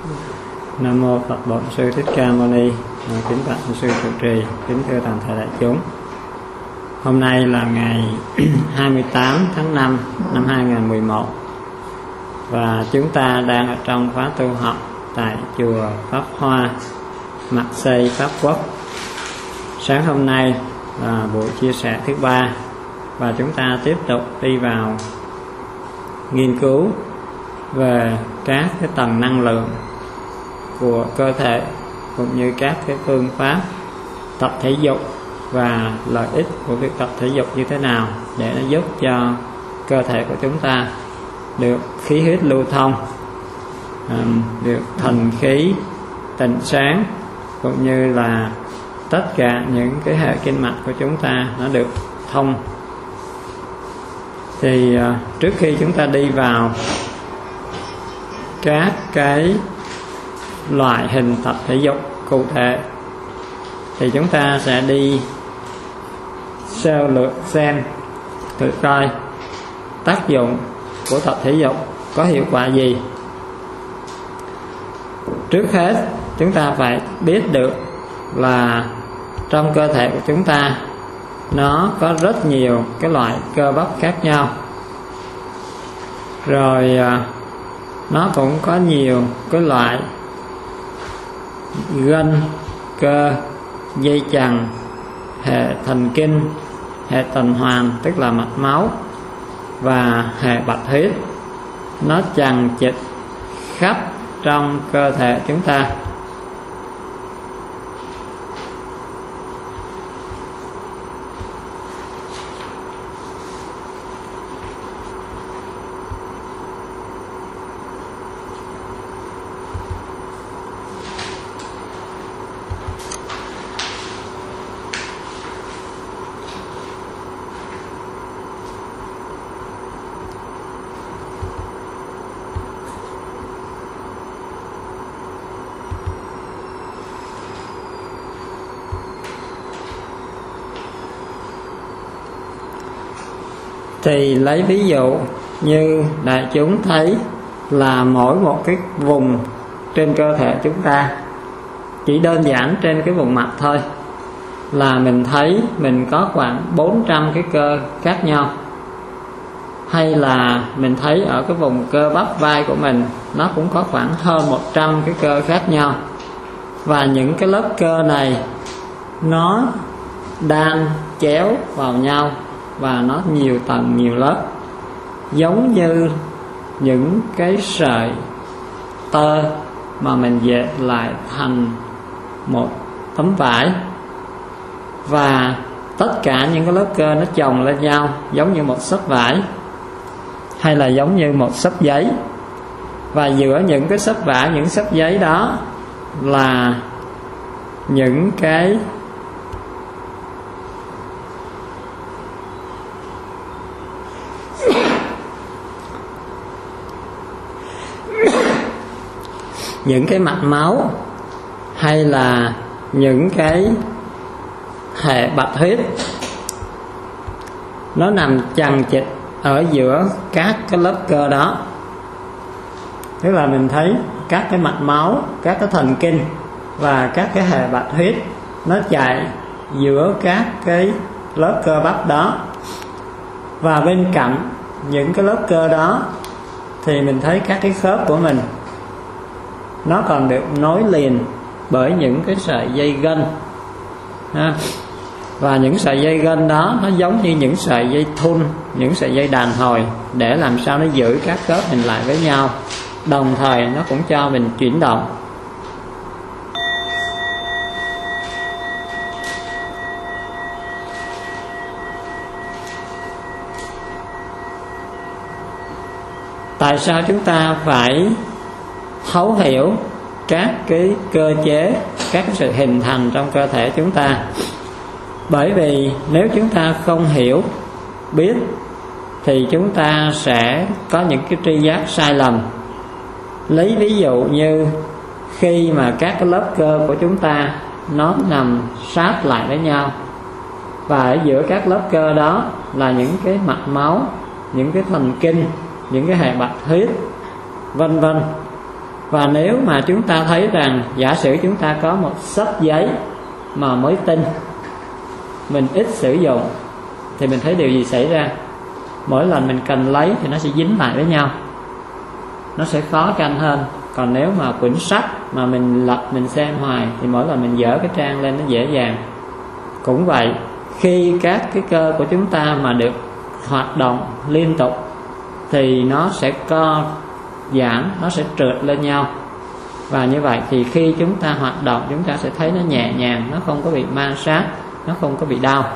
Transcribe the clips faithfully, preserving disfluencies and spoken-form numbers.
Nam mô Phật Bổn Sư Thích Ca Mâu Ni. Kính bạch sư trụ trì, kính thưa toàn thể đại chúng. Hôm nay là ngày hai mươi tám tháng năm năm hai nghìn không trăm mười một và chúng ta đang ở trong khóa tu học tại chùa Pháp Hoa, Mặt Xây, Pháp Quốc. Sáng hôm nay là buổi chia sẻ thứ ba và chúng ta tiếp tục đi vào nghiên cứu về các cái tầng năng lượng của cơ thể cũng như các cái phương pháp tập thể dục và lợi ích của việc tập thể dục như thế nào để nó giúp cho cơ thể của chúng ta được khí huyết lưu thông, được thần khí tịnh sáng, cũng như là tất cả những cái hệ kinh mạch của chúng ta nó được thông. Thì trước khi chúng ta đi vào các cái loại hình tập thể dục cụ thể thì chúng ta sẽ đi sơ lược xem thử coi tác dụng của tập thể dục có hiệu quả gì. Trước hết chúng ta phải biết được là trong cơ thể của chúng ta nó có rất nhiều cái loại cơ bắp khác nhau, rồi nó cũng có nhiều cái loại gân, cơ, dây chằng, hệ thần kinh, hệ tuần hoàn tức là mạch máu và hệ bạch huyết. Nó chằng chịt khắp trong cơ thể chúng ta. Thì lấy ví dụ như đại chúng thấy là mỗi một cái vùng trên cơ thể chúng ta, chỉ đơn giản trên cái vùng mặt thôi, là mình thấy mình có khoảng bốn trăm cái cơ khác nhau. Hay là mình thấy ở cái vùng cơ bắp vai của mình nó cũng có khoảng hơn một trăm cái cơ khác nhau. Và những cái lớp cơ này nó đan chéo vào nhau và nó nhiều tầng nhiều lớp, giống như những cái sợi tơ mà mình dệt lại thành một tấm vải. Và tất cả những cái lớp cơ nó chồng lên nhau giống như một xấp vải hay là giống như một xấp giấy. Và giữa những cái xấp vải, những xấp giấy đó là những cái những cái mạch máu hay là những cái hệ bạch huyết. Nó nằm chằng chịt ở giữa các cái lớp cơ đó. Tức là mình thấy các cái mạch máu, các cái thần kinh và các cái hệ bạch huyết nó chạy giữa các cái lớp cơ bắp đó. Và bên cạnh những cái lớp cơ đó thì mình thấy các cái khớp của mình nó còn được nối liền bởi những cái sợi dây gân ha. Và những sợi dây gân đó nó giống như những sợi dây thun, những sợi dây đàn hồi, để làm sao nó giữ các khớp mình lại với nhau, đồng thời nó cũng cho mình chuyển động. Tại sao chúng ta phải thấu hiểu các cái cơ chế, các cái sự hình thành trong cơ thể chúng ta? Bởi vì nếu chúng ta không hiểu, biết thì chúng ta sẽ có những cái tri giác sai lầm. Lấy ví dụ như khi mà các cái lớp cơ của chúng ta nó nằm sát lại với nhau, và ở giữa các lớp cơ đó là những cái mạch máu, những cái thần kinh, những cái hệ bạch huyết, vân vân. Và nếu mà chúng ta thấy rằng giả sử chúng ta có một xấp giấy mà mới tinh, mình ít sử dụng, thì mình thấy điều gì xảy ra? Mỗi lần mình cần lấy thì nó sẽ dính lại với nhau, nó sẽ khó canh hơn. Còn nếu mà quyển sách mà mình lật mình xem hoài thì mỗi lần mình dở cái trang lên nó dễ dàng. Cũng vậy, khi các cái cơ của chúng ta mà được hoạt động liên tục thì nó sẽ co giãn, nó sẽ trượt lên nhau. Và như vậy thì khi chúng ta hoạt động, chúng ta sẽ thấy nó nhẹ nhàng, nó không có bị ma sát, nó không có bị đau.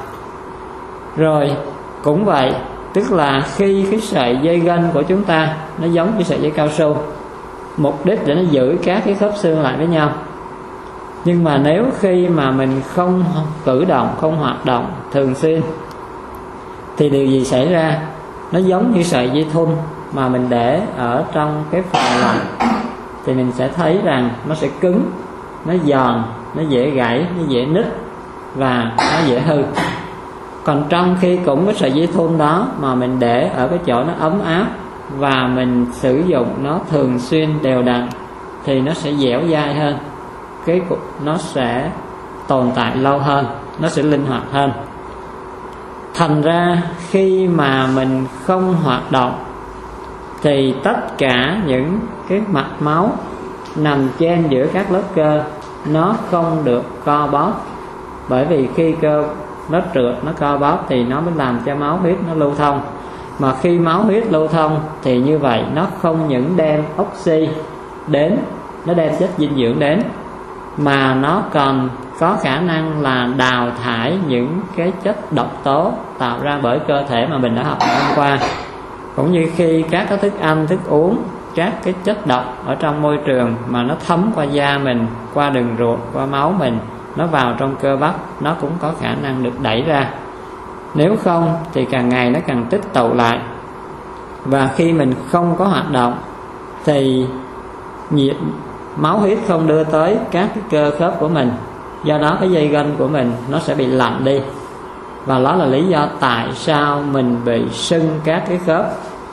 Rồi cũng vậy, tức là khi cái sợi dây gân của chúng ta nó giống như sợi dây cao su, mục đích để nó giữ các cái khớp xương lại với nhau. Nhưng mà nếu khi mà mình không cử động, không hoạt động thường xuyên thì điều gì xảy ra? Nó giống như sợi dây thun mà mình để ở trong cái phòng lạnh, thì mình sẽ thấy rằng nó sẽ cứng, nó giòn, nó dễ gãy, nó dễ nứt và nó dễ hư. Còn trong khi cũng cái sợi dây thun đó mà mình để ở cái chỗ nó ấm áp và mình sử dụng nó thường xuyên đều đặn thì nó sẽ dẻo dai hơn, cái nó sẽ tồn tại lâu hơn, nó sẽ linh hoạt hơn. Thành ra khi mà mình không hoạt động thì tất cả những cái mạch máu nằm trên giữa các lớp cơ nó không được co bóp. Bởi vì khi cơ nó trượt, nó co bóp thì nó mới làm cho máu huyết nó lưu thông. Mà khi máu huyết lưu thông thì như vậy nó không những đem oxy đến, nó đem chất dinh dưỡng đến, mà nó còn có khả năng là đào thải những cái chất độc tố tạo ra bởi cơ thể mà mình đã học ngày hôm qua. Cũng như khi các cái thức ăn, thức uống, các cái chất độc ở trong môi trường mà nó thấm qua da mình, qua đường ruột, qua máu mình, nó vào trong cơ bắp, nó cũng có khả năng được đẩy ra. Nếu không thì càng ngày nó càng tích tụ lại. Và khi mình không có hoạt động thì nhiệt máu huyết không đưa tới các cái cơ khớp của mình, do đó cái dây gân của mình nó sẽ bị lạnh đi. Và đó là lý do tại sao mình bị sưng các cái khớp.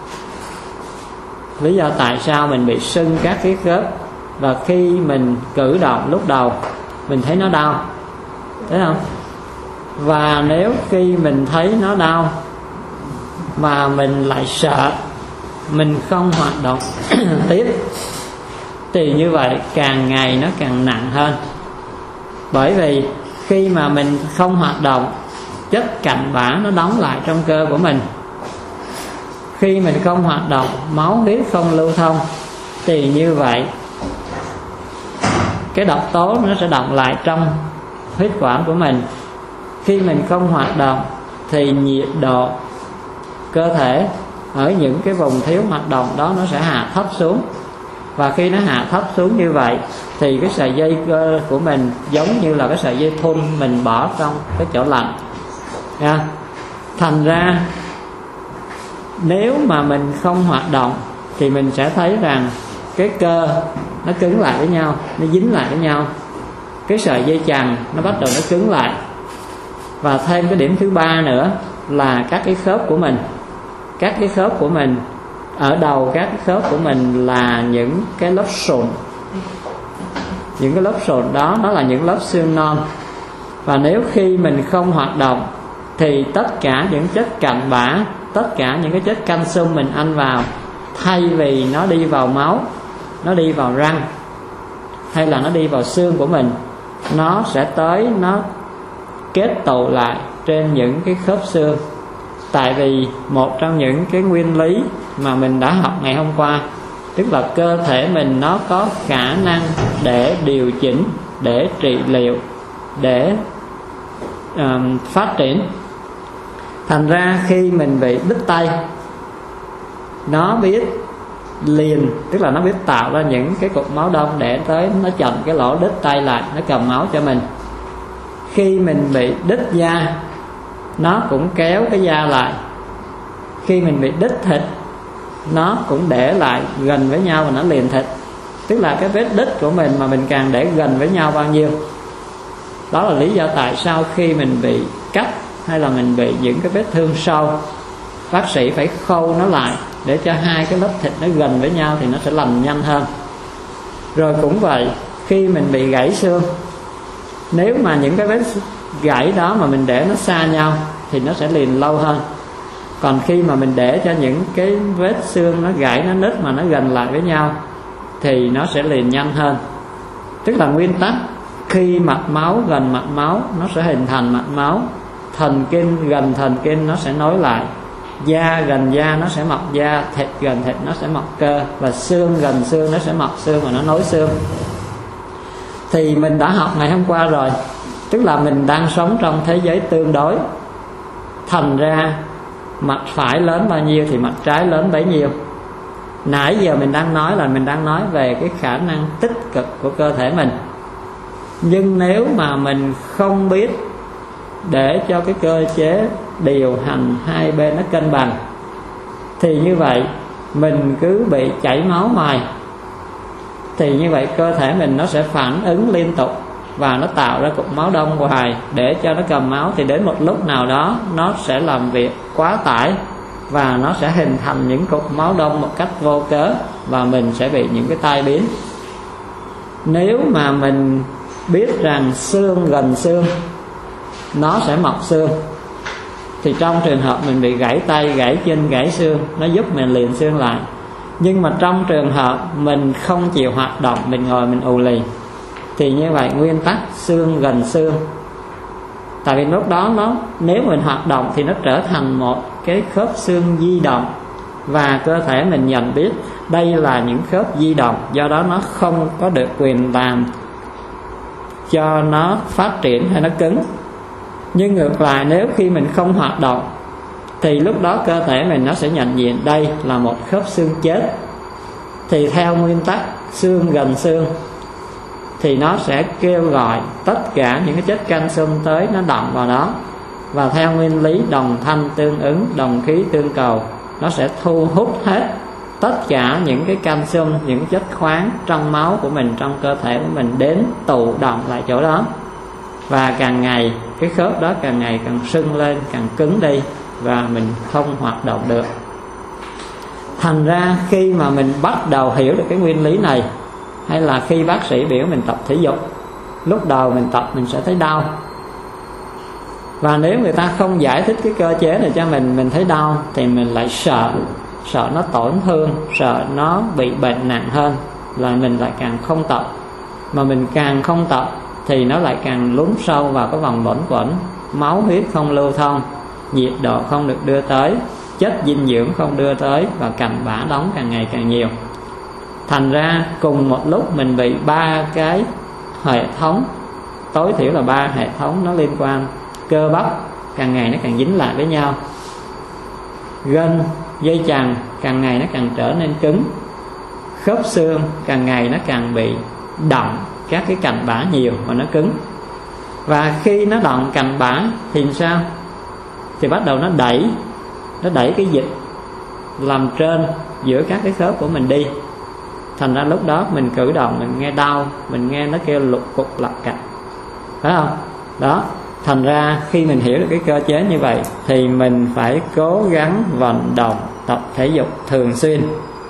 Lý do tại sao mình bị sưng các cái khớp. Và khi mình cử động lúc đầu mình thấy nó đau, thấy không? Và nếu khi mình thấy nó đau mà mình lại sợ, mình không hoạt động tiếp thì như vậy càng ngày nó càng nặng hơn. Bởi vì khi mà mình không hoạt động, chất cặn bã nó đóng lại trong cơ của mình. Khi mình không hoạt động, máu huyết không lưu thông thì như vậy cái độc tố nó sẽ đọng lại trong huyết quản của mình. Khi mình không hoạt động thì nhiệt độ cơ thể ở những cái vùng thiếu hoạt động đó nó sẽ hạ thấp xuống. Và khi nó hạ thấp xuống như vậy thì cái sợi dây cơ của mình giống như là cái sợi dây thun mình bỏ trong cái chỗ lạnh. Nha. Thành ra nếu mà mình không hoạt động thì mình sẽ thấy rằng cái cơ nó cứng lại với nhau, nó dính lại với nhau. Cái sợi dây chằng nó bắt đầu nó cứng lại. Và thêm cái điểm thứ ba nữa là các cái khớp của mình. Các cái khớp của mình, ở đầu các cái khớp của mình là những cái lớp sụn. Những cái lớp sụn đó nó là những lớp xương non. Và nếu khi mình không hoạt động thì tất cả những chất cặn bã, tất cả những cái chất canxi mình ăn vào, thay vì nó đi vào máu, nó đi vào răng hay là nó đi vào xương của mình, nó sẽ tới nó kết tụ lại trên những cái khớp xương. Tại vì một trong những cái nguyên lý mà mình đã học ngày hôm qua, tức là cơ thể mình nó có khả năng để điều chỉnh, để trị liệu, để uh, phát triển. Thành ra khi mình bị đứt tay, nó biết liền, tức là nó biết tạo ra những cái cục máu đông để tới nó chặn cái lỗ đứt tay lại, nó cầm máu cho mình. Khi mình bị đứt da, nó cũng kéo cái da lại. Khi mình bị đứt thịt, nó cũng để lại gần với nhau và nó liền thịt. Tức là cái vết đứt của mình mà mình càng để gần với nhau bao nhiêu. Đó là lý do tại sao khi mình bị cắt hay là mình bị những cái vết thương sâu, bác sĩ phải khâu nó lại để cho hai cái lớp thịt nó gần với nhau thì nó sẽ lành nhanh hơn. Rồi cũng vậy, khi mình bị gãy xương, nếu mà những cái vết gãy đó mà mình để nó xa nhau thì nó sẽ liền lâu hơn. Còn khi mà mình để cho những cái vết xương nó gãy, nó nứt mà nó gần lại với nhau thì nó sẽ liền nhanh hơn. Tức là nguyên tắc, khi mạch máu gần mạch máu nó sẽ hình thành mạch máu, thần kinh gần thần kinh nó sẽ nối lại, da gần da nó sẽ mọc da, thịt gần thịt nó sẽ mọc cơ, và xương gần xương nó sẽ mọc xương và nó nối xương. Thì mình đã học ngày hôm qua rồi, tức là mình đang sống trong thế giới tương đối. Thành ra mặt phải lớn bao nhiêu thì mặt trái lớn bấy nhiêu. Nãy giờ mình đang nói là mình đang nói về cái khả năng tích cực của cơ thể mình. Nhưng nếu mà mình không biết để cho cái cơ chế điều hành hai bên nó cân bằng thì như vậy mình cứ bị chảy máu hoài, thì như vậy cơ thể mình nó sẽ phản ứng liên tục và nó tạo ra cục máu đông hoài. Để cho nó cầm máu thì đến một lúc nào đó nó sẽ làm việc quá tải và nó sẽ hình thành những cục máu đông một cách vô cớ, và mình sẽ bị những cái tai biến. Nếu mà mình biết rằng xương gần xương nó sẽ mọc xương, thì trong trường hợp mình bị gãy tay, gãy chân, gãy xương, nó giúp mình liền xương lại. Nhưng mà trong trường hợp mình không chịu hoạt động, mình ngồi mình ù lì, thì như vậy nguyên tắc xương gần xương. Tại vì lúc đó nó nếu mình hoạt động thì nó trở thành một cái khớp xương di động, và cơ thể mình nhận biết đây là những khớp di động, do đó nó không có được quyền làm cho nó phát triển hay nó cứng. Nhưng ngược lại, nếu khi mình không hoạt động thì lúc đó cơ thể mình nó sẽ nhận diện đây là một khớp xương chết. Thì theo nguyên tắc xương gần xương thì nó sẽ kêu gọi tất cả những cái chất calcium tới, nó động vào đó, và theo nguyên lý đồng thanh tương ứng, đồng khí tương cầu, nó sẽ thu hút hết tất cả những cái calcium, những chất khoáng trong máu của mình, trong cơ thể của mình đến tụ động lại chỗ đó. Và càng ngày cái khớp đó càng ngày càng sưng lên, càng cứng đi, và mình không hoạt động được. Thành ra khi mà mình bắt đầu hiểu được cái nguyên lý này, hay là khi bác sĩ biểu mình tập thể dục, lúc đầu mình tập mình sẽ thấy đau, và nếu người ta không giải thích cái cơ chế này cho mình, mình thấy đau thì mình lại sợ, sợ nó tổn thương, sợ nó bị bệnh nặng hơn, là mình lại càng không tập. Mà mình càng không tập thì nó lại càng lún sâu vào cái vòng luẩn quẩn, máu huyết không lưu thông, nhiệt độ không được đưa tới, chất dinh dưỡng không đưa tới, và cặn bã đóng càng ngày càng nhiều. Thành ra cùng một lúc mình bị ba cái hệ thống, tối thiểu là ba hệ thống nó liên quan. Cơ bắp càng ngày nó càng dính lại với nhau, gân, dây chằng càng ngày nó càng trở nên cứng, khớp xương càng ngày nó càng bị động các cái cặn bã nhiều và nó cứng. Và khi nó động cặn bã thì sao? Thì bắt đầu nó đẩy Nó đẩy cái dịch làm trên giữa các cái khớp của mình đi. Thành ra lúc đó mình cử động mình nghe đau, mình nghe nó kêu lục cục lặp cặp, phải không? Đó. Thành ra khi mình hiểu được cái cơ chế như vậy thì mình phải cố gắng vận động, tập thể dục thường xuyên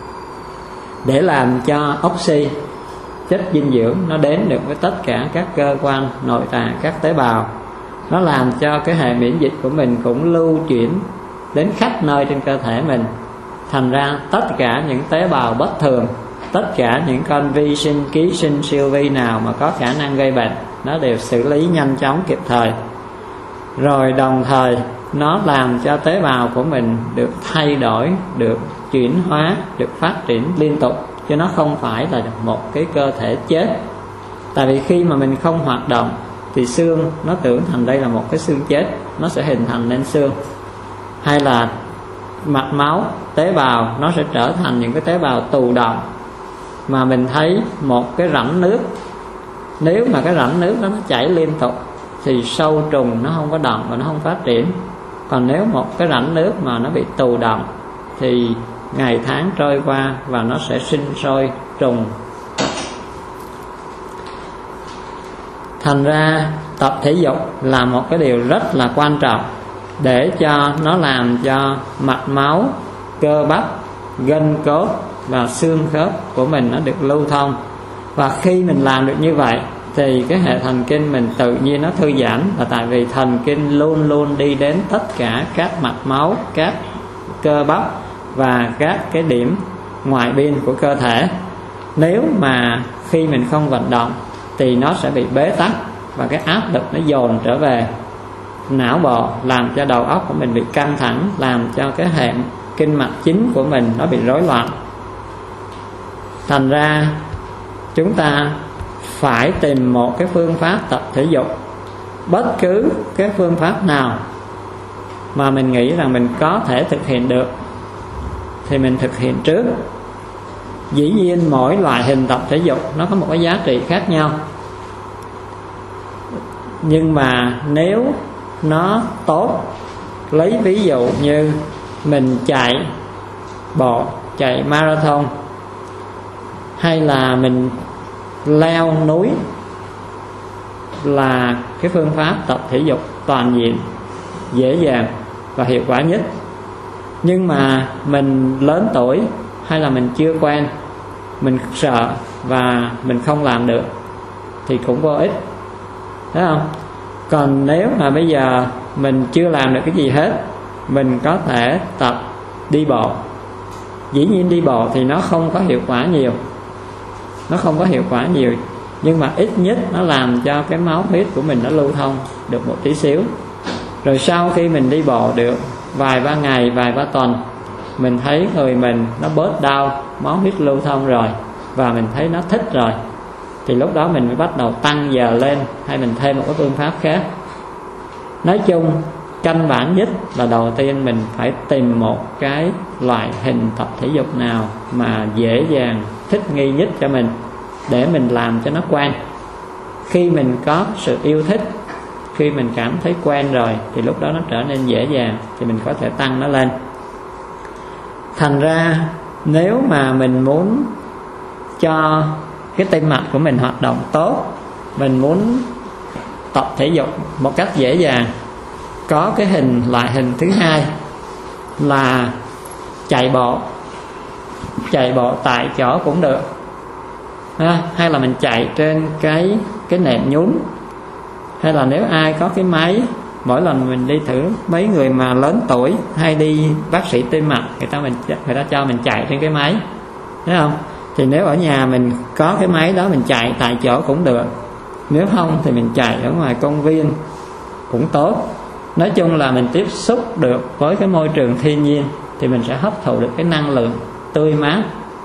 để làm cho oxy, chất dinh dưỡng nó đến được với tất cả các cơ quan nội tạng, các tế bào. Nó làm cho cái hệ miễn dịch của mình cũng lưu chuyển đến khắp nơi trên cơ thể mình. Thành ra tất cả những tế bào bất thường, tất cả những con vi sinh, ký sinh, siêu vi nào mà có khả năng gây bệnh, nó đều xử lý nhanh chóng kịp thời. Rồi đồng thời nó làm cho tế bào của mình được thay đổi, được chuyển hóa, được phát triển liên tục, chứ nó không phải là một cái cơ thể chết. Tại vì khi mà mình không hoạt động thì xương nó tưởng thành đây là một cái xương chết, nó sẽ hình thành nên xương. Hay là mạch máu, tế bào nó sẽ trở thành những cái tế bào tù động. Mà mình thấy một cái rãnh nước, nếu mà cái rãnh nước đó nó chảy liên tục thì sâu trùng nó không có động và nó không phát triển. Còn nếu một cái rãnh nước mà nó bị tù động thì ngày tháng trôi qua và nó sẽ sinh sôi trùng. Thành ra tập thể dục là một cái điều rất là quan trọng để cho nó làm cho mạch máu, cơ bắp, gân cốt và xương khớp của mình nó được lưu thông. Và khi mình làm được như vậy thì cái hệ thần kinh mình tự nhiên nó thư giãn, là tại vì thần kinh luôn luôn đi đến tất cả các mạch máu, các cơ bắp và các cái điểm ngoại biên của cơ thể. Nếu mà khi mình không vận động thì nó sẽ bị bế tắc, và cái áp lực nó dồn trở về não bộ, làm cho đầu óc của mình bị căng thẳng, làm cho cái hệ kinh mạch chính của mình nó bị rối loạn. Thành ra chúng ta phải tìm một cái phương pháp tập thể dục, bất cứ cái phương pháp nào mà mình nghĩ rằng mình có thể thực hiện được thì mình thực hiện trước. Dĩ nhiên mỗi loại hình tập thể dục nó có một cái giá trị khác nhau, nhưng mà nếu nó tốt, lấy ví dụ như mình chạy bộ, chạy marathon, hay là mình leo núi, là cái phương pháp tập thể dục toàn diện, dễ dàng và hiệu quả nhất. Nhưng mà mình lớn tuổi hay là mình chưa quen, mình sợ và mình không làm được thì cũng vô ích, thấy không? Còn nếu mà bây giờ mình chưa làm được cái gì hết, mình có thể tập đi bộ. Dĩ nhiên đi bộ thì nó không có hiệu quả nhiều, nó không có hiệu quả nhiều nhưng mà ít nhất nó làm cho cái máu huyết của mình nó lưu thông được một tí xíu. Rồi sau khi mình đi bộ được vài ba ngày, vài ba tuần, mình thấy người mình nó bớt đau, máu huyết lưu thông rồi, và mình thấy nó thích rồi, thì lúc đó mình mới bắt đầu tăng giờ lên, hay mình thêm một cái phương pháp khác. Nói chung căn bản nhất là đầu tiên mình phải tìm một cái loại hình tập thể dục nào mà dễ dàng, thích nghi nhất cho mình, để mình làm cho nó quen. Khi mình có sự yêu thích, khi mình cảm thấy quen rồi, thì lúc đó nó trở nên dễ dàng, thì mình có thể tăng nó lên. Thành ra nếu mà mình muốn cho cái tim mạch của mình hoạt động tốt, mình muốn tập thể dục một cách dễ dàng, có cái hình loại hình thứ hai là chạy bộ. Chạy bộ tại chỗ cũng được ha, hay là mình chạy trên cái cái nệm nhún, hay là nếu ai có cái máy, mỗi lần mình đi thử, mấy người mà lớn tuổi hay đi bác sĩ tim mạch, người ta mình người ta cho mình chạy trên cái máy, thấy không? Thì nếu ở nhà mình có cái máy đó, mình chạy tại chỗ cũng được. Nếu không thì mình chạy ở ngoài công viên cũng tốt. Nói chung là mình tiếp xúc được với cái môi trường thiên nhiên thì mình sẽ hấp thụ được cái năng lượng tươi mát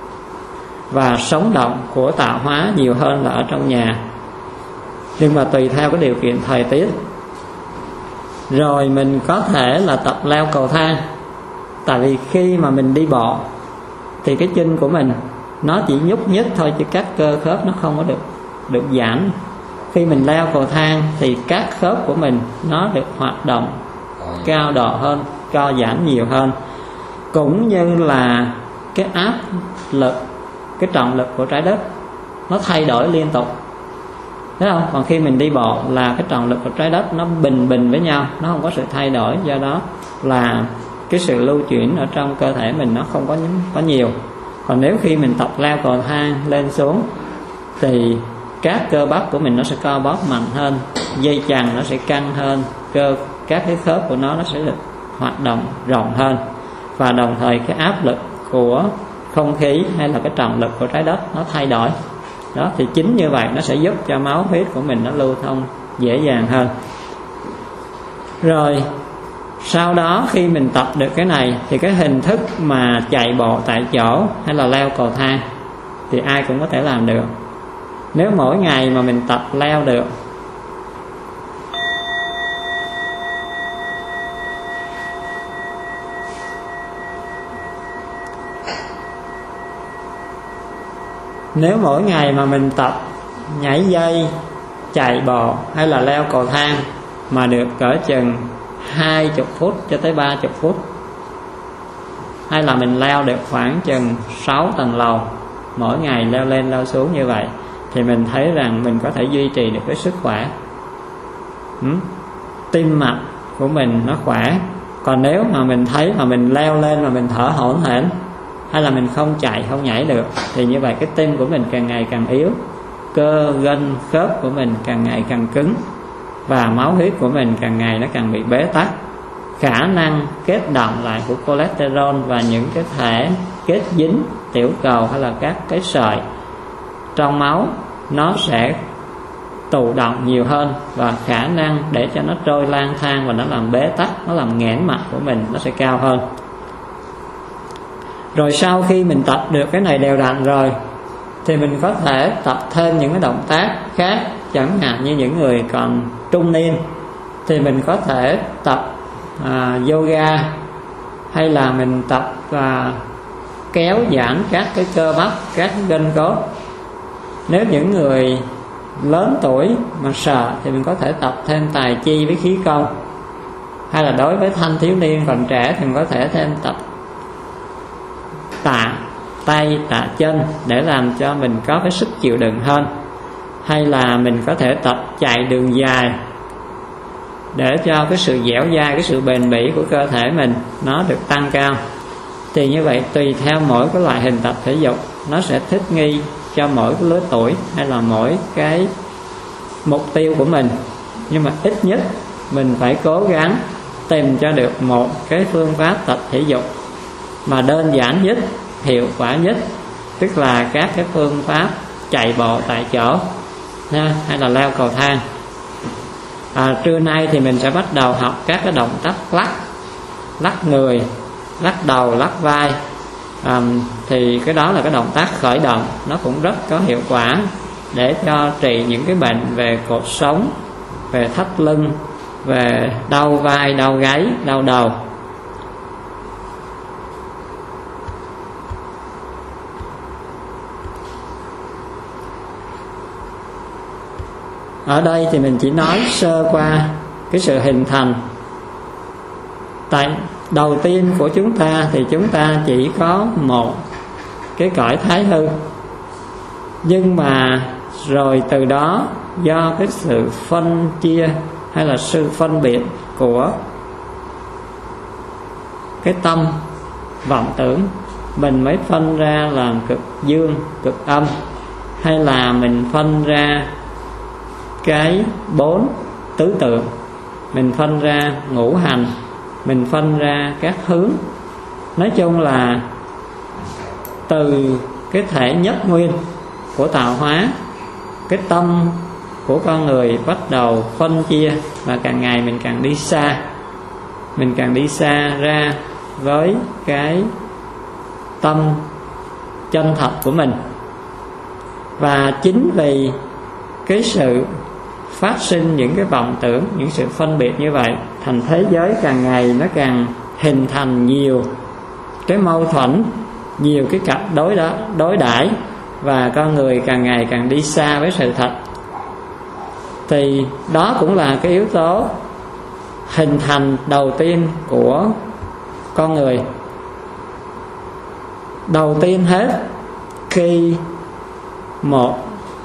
và sống động của tạo hóa nhiều hơn là ở trong nhà. Nhưng mà tùy theo cái điều kiện thời tiết. Rồi mình có thể là tập leo cầu thang. Tại vì khi mà mình đi bộ thì cái chân của mình nó chỉ nhúc nhích thôi, chứ các cơ khớp nó không có được được giãn. Khi mình leo cầu thang thì các khớp của mình nó được hoạt động cao độ hơn, co giãn nhiều hơn. Cũng như là cái áp lực, cái trọng lực của trái đất nó thay đổi liên tục, thấy không? Còn khi mình đi bộ là cái trọng lực của trái đất nó bình bình với nhau, nó không có sự thay đổi. Do đó là cái sự lưu chuyển ở trong cơ thể mình nó không có có nhiều. Còn nếu khi mình tập leo cầu thang lên xuống thì các cơ bắp của mình nó sẽ co bóp mạnh hơn, dây chằng nó sẽ căng hơn, cơ các cái khớp của nó nó sẽ được hoạt động rộng hơn, và đồng thời cái áp lực của không khí hay là cái trọng lực của trái đất nó thay đổi. Đó, thì chính như vậy nó sẽ giúp cho máu huyết của mình nó lưu thông dễ dàng hơn. Rồi sau đó khi mình tập được cái này thì cái hình thức mà chạy bộ tại chỗ hay là leo cầu thang thì ai cũng có thể làm được. Nếu mỗi ngày mà mình tập leo được Nếu mỗi ngày mà mình tập nhảy dây, chạy bộ hay là leo cầu thang mà được cỡ chừng hai mươi phút cho tới ba mươi phút, hay là mình leo được khoảng chừng sáu tầng lầu, mỗi ngày leo lên leo xuống như vậy, thì mình thấy rằng mình có thể duy trì được cái sức khỏe. ừ? Tim mạch của mình nó khỏe. Còn nếu mà mình thấy mà mình leo lên mà mình thở hổn hển, hay là mình không chạy không nhảy được, thì như vậy cái tim của mình càng ngày càng yếu, cơ gân khớp của mình càng ngày càng cứng, và máu huyết của mình càng ngày nó càng bị bế tắc. Khả năng kết đọng lại của cholesterol và những cái thể kết dính tiểu cầu hay là các cái sợi trong máu nó sẽ tụ đọng nhiều hơn, và khả năng để cho nó trôi lang thang và nó làm bế tắc, nó làm nghẽn mạch của mình nó sẽ cao hơn. Rồi sau khi mình tập được cái này đều đặn rồi thì mình có thể tập thêm những cái động tác khác. Chẳng hạn như những người còn trung niên thì mình có thể tập à, yoga, hay là mình tập à, kéo giãn các cái cơ bắp, các cái gân cốt. Nếu những người lớn tuổi mà sợ thì mình có thể tập thêm tài chi với khí công, hay là đối với thanh thiếu niên còn trẻ thì mình có thể thêm tập tạ tay, tạ chân để làm cho mình có cái sức chịu đựng hơn, hay là mình có thể tập chạy đường dài để cho cái sự dẻo dai, cái sự bền bỉ của cơ thể mình nó được tăng cao. Thì như vậy tùy theo mỗi cái loại hình tập thể dục nó sẽ thích nghi cho mỗi cái lứa tuổi hay là mỗi cái mục tiêu của mình. Nhưng mà ít nhất mình phải cố gắng tìm cho được một cái phương pháp tập thể dục mà đơn giản nhất, hiệu quả nhất, tức là các cái phương pháp chạy bộ tại chỗ ha, hay là leo cầu thang. À, trưa nay thì mình sẽ bắt đầu học các cái động tác lắc, lắc người, lắc đầu, lắc vai. À, thì cái đó là cái động tác khởi động, nó cũng rất có hiệu quả để cho trị những cái bệnh về cột sống, về thắt lưng, về đau vai, đau gáy, đau đầu. Ở đây thì mình chỉ nói sơ qua cái sự hình thành. Tại đầu tiên của chúng ta thì chúng ta chỉ có một cái cõi thái hư, nhưng mà rồi từ đó do cái sự phân chia hay là sự phân biệt của cái tâm vọng tưởng, mình mới phân ra làm cực dương, cực âm, hay là mình phân ra cái bốn tứ tượng, mình phân ra ngũ hành, mình phân ra các hướng. Nói chung là từ cái thể nhất nguyên của tạo hóa, cái tâm của con người bắt đầu phân chia, và càng ngày mình càng đi xa, mình càng đi xa ra với cái tâm chân thật của mình. Và chính vì cái sự phát sinh những cái vọng tưởng, những sự phân biệt như vậy, thành thế giới càng ngày nó càng hình thành nhiều cái mâu thuẫn, nhiều cái cặp đối đó đối đãi, và con người càng ngày càng đi xa với sự thật. Thì đó cũng là cái yếu tố hình thành đầu tiên của con người. Đầu tiên hết, khi một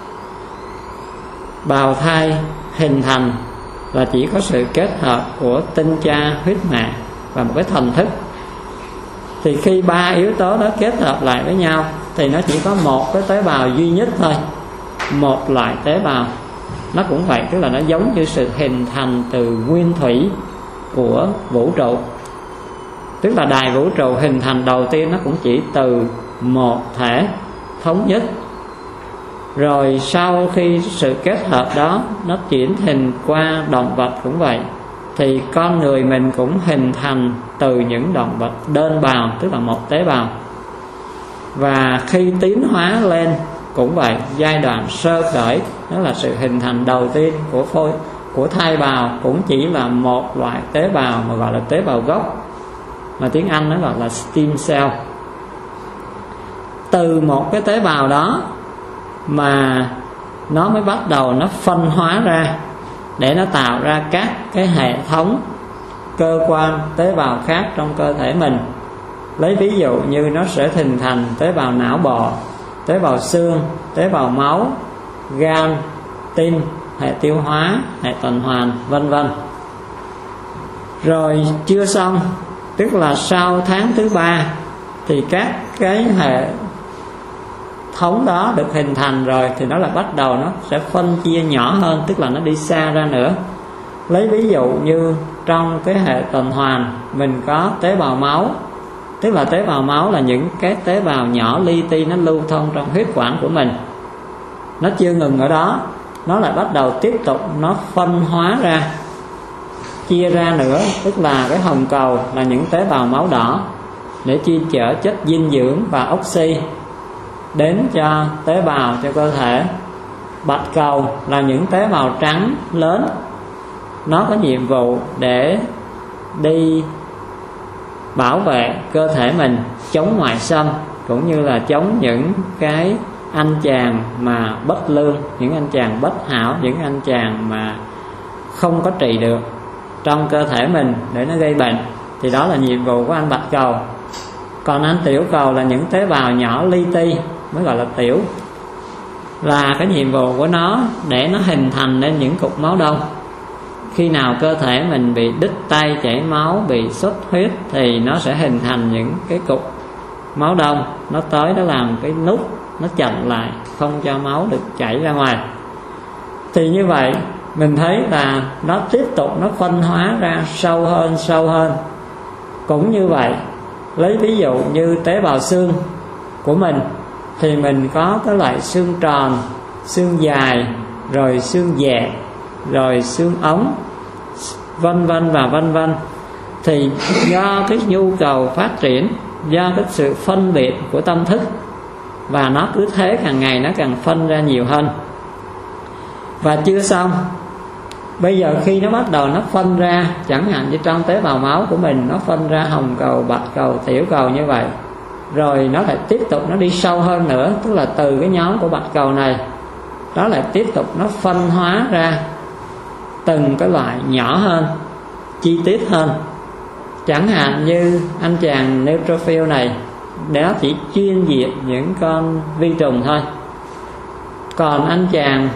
bào thai hình thành là chỉ có sự kết hợp của tinh cha, huyết mẹ và một cái thần thức. Thì khi ba yếu tố đó kết hợp lại với nhau thì nó chỉ có một cái tế bào duy nhất thôi, một loại tế bào. Nó cũng vậy, tức là nó giống như sự hình thành từ nguyên thủy của vũ trụ. Tức là đài vũ trụ hình thành đầu tiên nó cũng chỉ từ một thể thống nhất. Rồi sau khi sự kết hợp đó nó chuyển hình qua động vật cũng vậy, thì con người mình cũng hình thành từ những động vật đơn bào, tức là một tế bào. Và khi tiến hóa lên cũng vậy, giai đoạn sơ khởi, đó là sự hình thành đầu tiên của phôi, của thai bào, cũng chỉ là một loại tế bào mà gọi là tế bào gốc, mà tiếng Anh nó gọi là stem cell. Từ một cái tế bào đó mà nó mới bắt đầu nó phân hóa ra để nó tạo ra các cái hệ thống cơ quan tế bào khác trong cơ thể mình. Lấy ví dụ như nó sẽ hình thành tế bào não bộ, tế bào xương, tế bào máu, gan, tim, hệ tiêu hóa, hệ tuần hoàn, vân vân. Rồi chưa xong, tức là sau tháng thứ ba thì các cái hệ thống đó được hình thành rồi thì nó là bắt đầu nó sẽ phân chia nhỏ hơn, tức là nó đi xa ra nữa. Lấy ví dụ như trong cái hệ tuần hoàn mình có tế bào máu, tức là tế bào máu là những cái tế bào nhỏ li ti nó lưu thông trong huyết quản của mình. Nó chưa ngừng ở đó, nó lại bắt đầu tiếp tục nó phân hóa ra, chia ra nữa, tức là cái hồng cầu là những tế bào máu đỏ để chuyên chở chất dinh dưỡng và oxy đến cho tế bào, cho cơ thể. Bạch cầu là những tế bào trắng lớn, nó có nhiệm vụ để đi bảo vệ cơ thể mình chống ngoại xâm, cũng như là chống những cái anh chàng mà bất lương, những anh chàng bất hảo, những anh chàng mà không có trị được trong cơ thể mình để nó gây bệnh. Thì đó là nhiệm vụ của anh bạch cầu. Còn anh tiểu cầu là những tế bào nhỏ li ti, mới gọi là tiểu, là cái nhiệm vụ của nó để nó hình thành nên những cục máu đông. Khi nào cơ thể mình bị đứt tay, chảy máu, bị xuất huyết thì nó sẽ hình thành những cái cục máu đông, nó tới nó làm cái nút, nó chặn lại không cho máu được chảy ra ngoài. Thì như vậy mình thấy là nó tiếp tục nó phân hóa ra sâu hơn, sâu hơn. Cũng như vậy, lấy ví dụ như tế bào xương của mình thì mình có cái loại xương tròn, xương dài, rồi xương dẹt, rồi xương ống, vân vân và vân vân. Thì do cái nhu cầu phát triển, do cái sự phân biệt của tâm thức, và nó cứ thế càng ngày nó càng phân ra nhiều hơn. Và chưa xong, bây giờ khi nó bắt đầu nó phân ra, chẳng hạn như trong tế bào máu của mình nó phân ra hồng cầu, bạch cầu, tiểu cầu như vậy, rồi nó lại tiếp tục nó đi sâu hơn nữa, tức là từ cái nhóm của bạch cầu này nó lại tiếp tục nó phân hóa ra từng cái loại nhỏ hơn, chi tiết hơn. Chẳng hạn như anh chàng neutrophil này, nó chỉ chuyên diệt những con vi trùng thôi. Còn anh chàng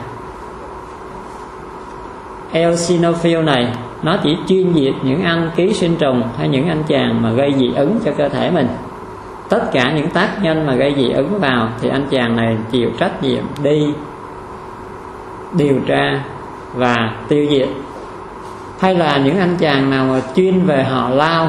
eosinophil này, nó chỉ chuyên diệt những anh ký sinh trùng hay những anh chàng mà gây dị ứng cho cơ thể mình. Tất cả những tác nhân mà gây dị ứng vào thì anh chàng này chịu trách nhiệm đi điều tra và tiêu diệt. Hay là những anh chàng nào mà chuyên về họ lao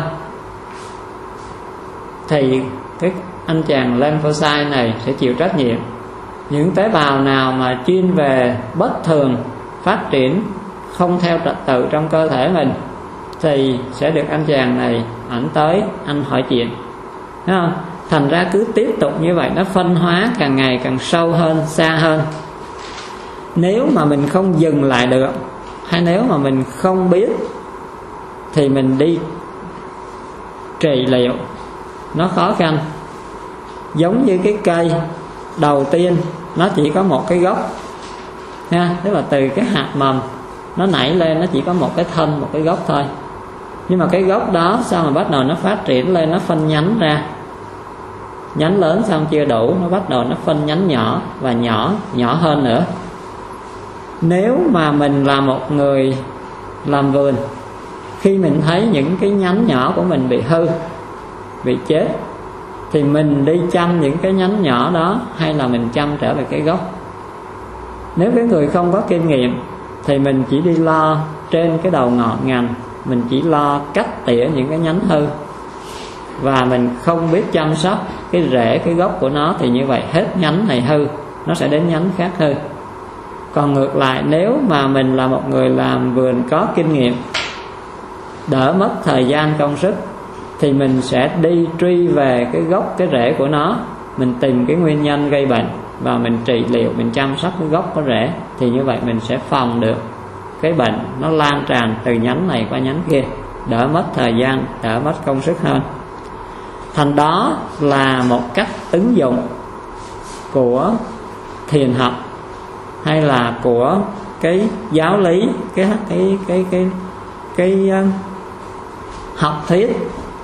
thì cái anh chàng lymphocyte này sẽ chịu trách nhiệm. Những tế bào nào mà chuyên về bất thường, phát triển không theo trật tự trong cơ thể mình thì sẽ được anh chàng này ảnh tới anh hỏi chuyện. Thấy không? Thành ra cứ tiếp tục như vậy, nó phân hóa càng ngày càng sâu hơn, xa hơn. Nếu mà mình không dừng lại được, hay nếu mà mình không biết, thì mình đi trị liệu nó khó khăn. Giống như cái cây đầu tiên nó chỉ có một cái gốc ha, tức là từ cái hạt mầm nó nảy lên nó chỉ có một cái thân, một cái gốc thôi. Nhưng mà cái gốc đó sao mà bắt đầu nó phát triển lên, nó phân nhánh ra. Nhánh lớn xong chưa đủ, nó bắt đầu nó phân nhánh nhỏ và nhỏ, nhỏ hơn nữa. Nếu mà mình là một người làm vườn, khi mình thấy những cái nhánh nhỏ của mình bị hư, bị chết, thì mình đi chăm những cái nhánh nhỏ đó hay là mình chăm trở về cái gốc? Nếu cái người không có kinh nghiệm thì mình chỉ đi lo trên cái đầu ngọn ngành, mình chỉ lo cắt tỉa những cái nhánh hư, và mình không biết chăm sóc cái rễ, cái gốc của nó, thì như vậy hết nhánh này hư, nó sẽ đến nhánh khác hư. Còn ngược lại, nếu mà mình là một người làm vườn có kinh nghiệm, đỡ mất thời gian công sức, thì mình sẽ đi truy về cái gốc, cái rễ của nó, mình tìm cái nguyên nhân gây bệnh và mình trị liệu, mình chăm sóc cái gốc, cái rễ. Thì như vậy mình sẽ phòng được cái bệnh nó lan tràn từ nhánh này qua nhánh kia, đỡ mất thời gian, đỡ mất công sức hơn. Thành đó là một cách ứng dụng của thiền học, hay là của cái giáo lý, cái cái cái cái cái, cái học thuyết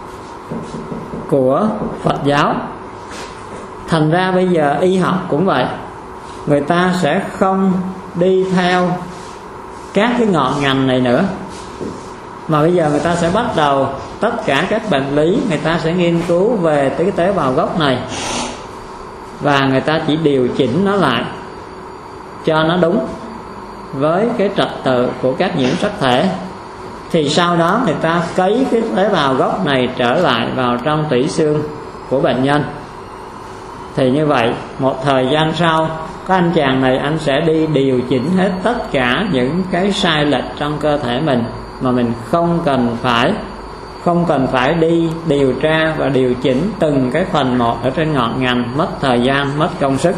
của Phật giáo. Thành ra bây giờ y học cũng vậy, người ta sẽ không đi theo các cái ngọn ngành này nữa, mà bây giờ người ta sẽ bắt đầu tất cả các bệnh lý, người ta sẽ nghiên cứu về tới cái tế bào gốc này. và người ta chỉ điều chỉnh nó lại cho nó đúng với cái trật tự của các nhiễm sắc thể, thì sau đó người ta cấy cái tế bào gốc này trở lại vào trong tủy xương của bệnh nhân. Thì như vậy một thời gian sau, có anh chàng này anh sẽ đi điều chỉnh hết tất cả những cái sai lệch trong cơ thể mình, mà mình không cần phải không cần phải đi điều tra và điều chỉnh từng cái phần một ở trên ngọn ngành, mất thời gian, mất công sức.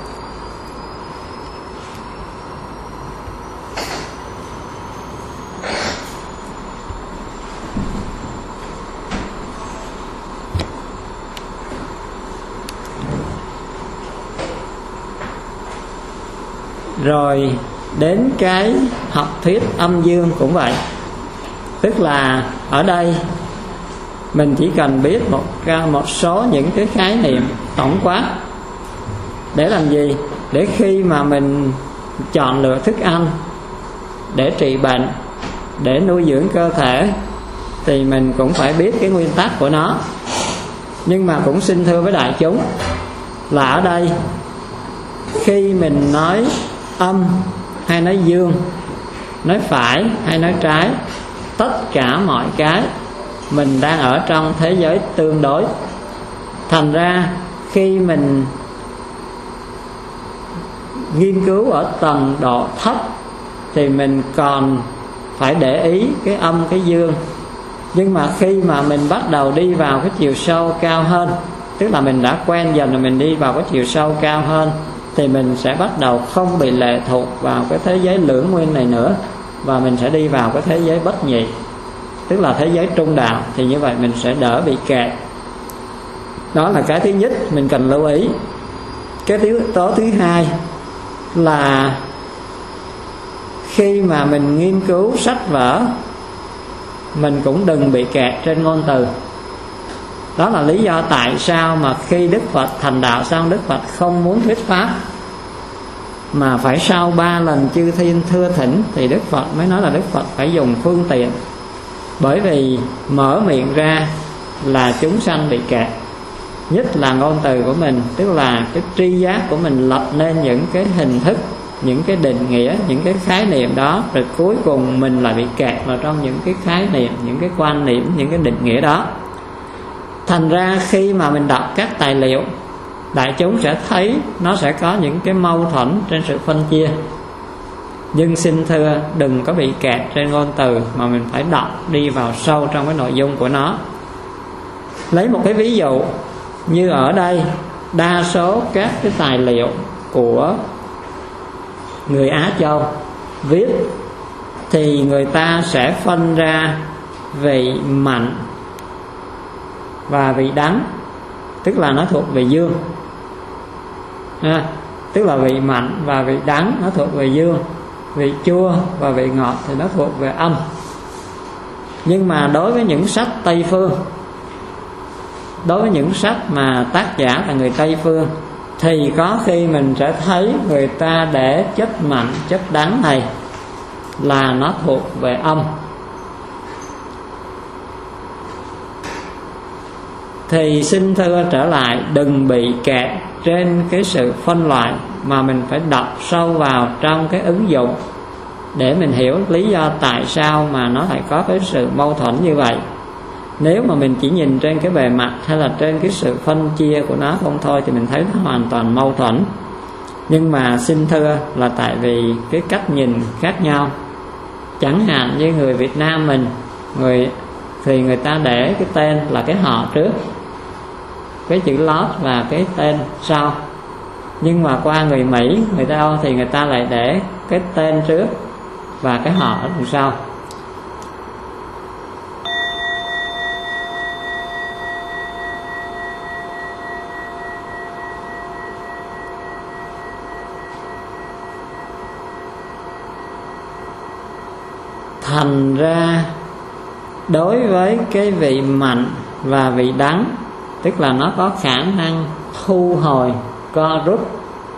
Rồi đến cái học thuyết âm dương cũng vậy. Tức là ở đây mình chỉ cần biết một, một số những cái khái niệm tổng quát. Để làm gì? Để khi mà mình chọn lựa thức ăn để trị bệnh, để nuôi dưỡng cơ thể, thì mình cũng phải biết cái nguyên tắc của nó. Nhưng mà cũng xin thưa với đại chúng là ở đây khi mình nói âm hay nói dương, nói phải hay nói trái, tất cả mọi cái mình đang ở trong thế giới tương đối. Thành ra khi mình nghiên cứu ở tầng độ thấp thì mình còn phải để ý cái âm cái dương. Nhưng mà khi mà mình bắt đầu đi vào cái chiều sâu cao hơn, tức là mình đã quen dần rồi, mình đi vào cái chiều sâu cao hơn, thì mình sẽ bắt đầu không bị lệ thuộc vào cái thế giới lưỡng nguyên này nữa, và mình sẽ đi vào cái thế giới bất nhị, tức là thế giới trung đạo. Thì như vậy mình sẽ đỡ bị kẹt. Đó là cái thứ nhất mình cần lưu ý. Cái yếu tố thứ hai là khi mà mình nghiên cứu sách vở, mình cũng đừng bị kẹt trên ngôn từ. Đó là lý do tại sao mà khi Đức Phật thành đạo xong, Đức Phật không muốn thuyết pháp, mà phải sau ba lần chư thiên thưa thỉnh thì Đức Phật mới nói là Đức Phật phải dùng phương tiện. Bởi vì mở miệng ra là chúng sanh bị kẹt. Nhất là ngôn từ của mình, tức là cái tri giác của mình lập nên những cái hình thức, những cái định nghĩa, những cái khái niệm đó, rồi cuối cùng mình lại bị kẹt vào trong những cái khái niệm, những cái quan niệm, những cái định nghĩa đó. Thành ra khi mà mình đọc các tài liệu, đại chúng sẽ thấy nó sẽ có những cái mâu thuẫn trên sự phân chia. Nhưng xin thưa đừng có bị kẹt trên ngôn từ, mà mình phải đọc đi vào sâu trong cái nội dung của nó. Lấy một cái ví dụ như ở đây, đa số các cái tài liệu của người Á Châu viết thì người ta sẽ phân ra vị mặn và vị đắng, tức là nó thuộc về dương. À, tức là vị mặn và vị đắng nó thuộc về dương, vị chua và vị ngọt thì nó thuộc về âm. Nhưng mà đối với những sách Tây Phương, đối với những sách mà tác giả là người Tây Phương, thì có khi mình sẽ thấy người ta để chất mặn, chất đắng này là nó thuộc về âm. Thì xin thưa trở lại, đừng bị kẹt trên cái sự phân loại, mà mình phải đọc sâu vào trong cái ứng dụng để mình hiểu lý do tại sao mà nó lại có cái sự mâu thuẫn như vậy. Nếu mà mình chỉ nhìn trên cái bề mặt hay là trên cái sự phân chia của nó không thôi thì mình thấy nó hoàn toàn mâu thuẫn. Nhưng mà xin thưa là tại vì cái cách nhìn khác nhau. Chẳng hạn như người Việt Nam mình, người thì người ta để cái tên là cái họ trước, cái chữ lót và cái tên sau. Nhưng mà qua người Mỹ, người ta thì người ta lại để cái tên trước và cái họ ở đằng sau. Thành ra đối với cái vị mặn và vị đắng, tức là nó có khả năng thu hồi, co rút.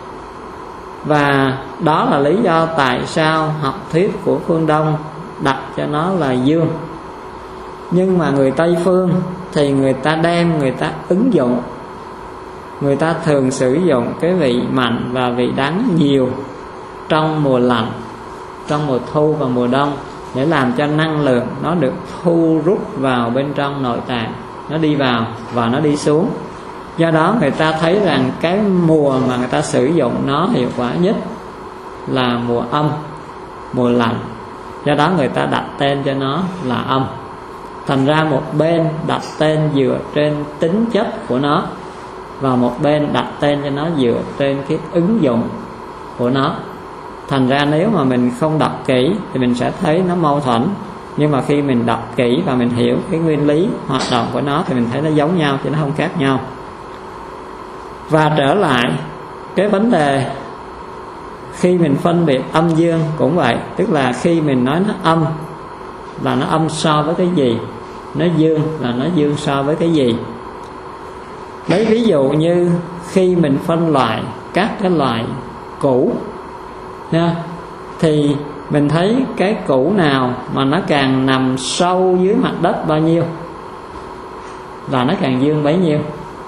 Và đó là lý do tại sao học thuyết của phương Đông đặt cho nó là dương. Nhưng mà người Tây Phương thì người ta đem, người ta ứng dụng người ta thường sử dụng cái vị mặn và vị đắng nhiều trong mùa lạnh, trong mùa thu và mùa đông, để làm cho năng lượng nó được thu rút vào bên trong nội tạng, nó đi vào và nó đi xuống. Do đó người ta thấy rằng cái mùa mà người ta sử dụng nó hiệu quả nhất là mùa âm, mùa lạnh. Do đó người ta đặt tên cho nó là âm. Thành ra một bên đặt tên dựa trên tính chất của nó, và một bên đặt tên cho nó dựa trên cái ứng dụng của nó. Thành ra nếu mà mình không đọc kỹ thì mình sẽ thấy nó mâu thuẫn, nhưng mà khi mình đọc kỹ và mình hiểu cái nguyên lý hoạt động của nó thì mình thấy nó giống nhau chứ nó không khác nhau. Và trở lại cái vấn đề khi mình phân biệt âm dương cũng vậy, tức là khi mình nói nó âm là nó âm so với cái gì, nó dương là nó dương so với cái gì. Lấy ví dụ như khi mình phân loại các cái loại củ nha, thì mình thấy cái củ nào mà nó càng nằm sâu dưới mặt đất bao nhiêu là nó càng dương bấy nhiêu.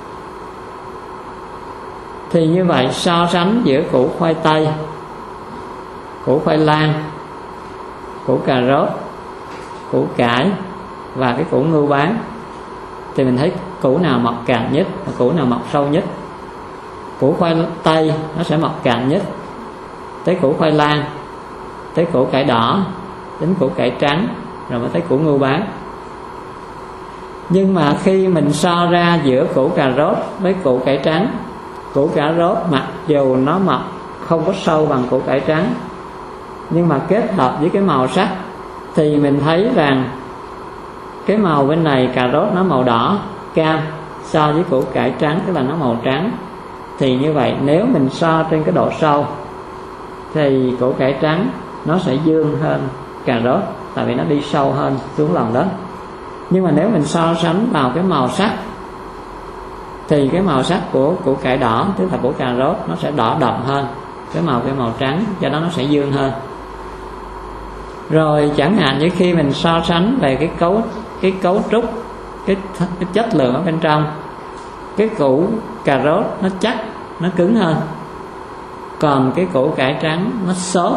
Thì như vậy so sánh giữa củ khoai tây, củ khoai lang, củ cà rốt, củ cải và cái củ ngưu báng, thì mình thấy củ nào mọc cạn nhất và củ nào mọc sâu nhất. Củ khoai tây nó sẽ mọc cạn nhất, tới củ khoai lang, tới củ cải đỏ, đến củ cải trắng, rồi mới tới củ ngưu báng. Nhưng mà khi mình so ra giữa củ cà rốt với củ cải trắng, củ cà rốt mặc dù nó mọc không có sâu bằng củ cải trắng, nhưng mà kết hợp với cái màu sắc thì mình thấy rằng cái màu bên này cà rốt nó màu đỏ cam so với củ cải trắng, tức là nó màu trắng. Thì như vậy nếu mình so trên cái độ sâu thì củ cải trắng nó sẽ dương hơn cà rốt, tại vì nó đi sâu hơn xuống lòng đất. Nhưng mà nếu mình so sánh vào cái màu sắc thì cái màu sắc của củ cải đỏ, tức là của cà rốt, nó sẽ đỏ đậm hơn cái màu cái màu trắng, do đó nó sẽ dương hơn. Rồi chẳng hạn như khi mình so sánh về cái cấu cái cấu trúc, cái, cái chất lượng ở bên trong, cái củ cà rốt nó chắc, nó cứng hơn, còn cái củ cải trắng nó xốp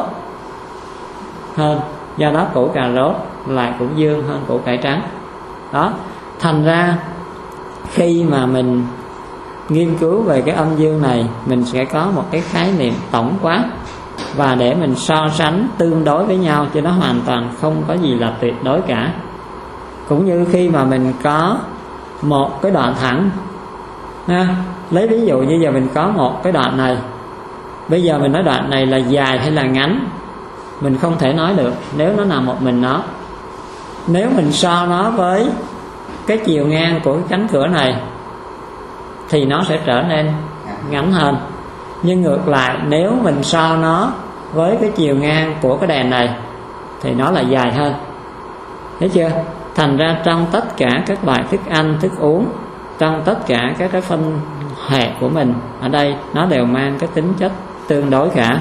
hơn, do đó củ cà rốt lại cũng dương hơn củ cải trắng. Đó, thành ra khi mà mình nghiên cứu về cái âm dương này, mình sẽ có một cái khái niệm tổng quát, và để mình so sánh tương đối với nhau, chứ nó hoàn toàn không có gì là tuyệt đối cả. Cũng như khi mà mình có một cái đoạn thẳng ha, lấy ví dụ như giờ mình có một cái đoạn này, bây giờ mình nói đoạn này là dài hay là ngắn, mình không thể nói được nếu nó nằm một mình nó. Nếu mình so nó với cái chiều ngang của cái cánh cửa này thì nó sẽ trở nên ngắn hơn. Nhưng ngược lại, nếu mình so nó với cái chiều ngang của cái đèn này thì nó là dài hơn. Thấy chưa? Thành ra trong tất cả các loại thức ăn, thức uống, trong tất cả các cái phân hệ của mình ở đây, nó đều mang cái tính chất tương đối cả.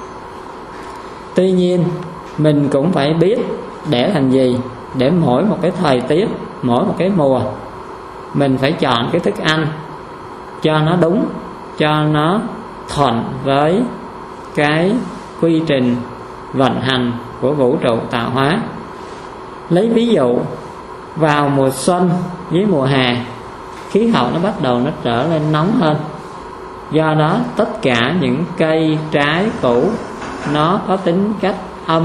Tuy nhiên mình cũng phải biết để làm gì, để mỗi một cái thời tiết, mỗi một cái mùa mình phải chọn cái thức ăn cho nó đúng, cho nó thuận với cái quy trình vận hành của vũ trụ tạo hóa. Lấy ví dụ vào mùa xuân với mùa hè, khí hậu nó bắt đầu nó trở nên nóng hơn. Do đó tất cả những cây trái củ nó có tính cách âm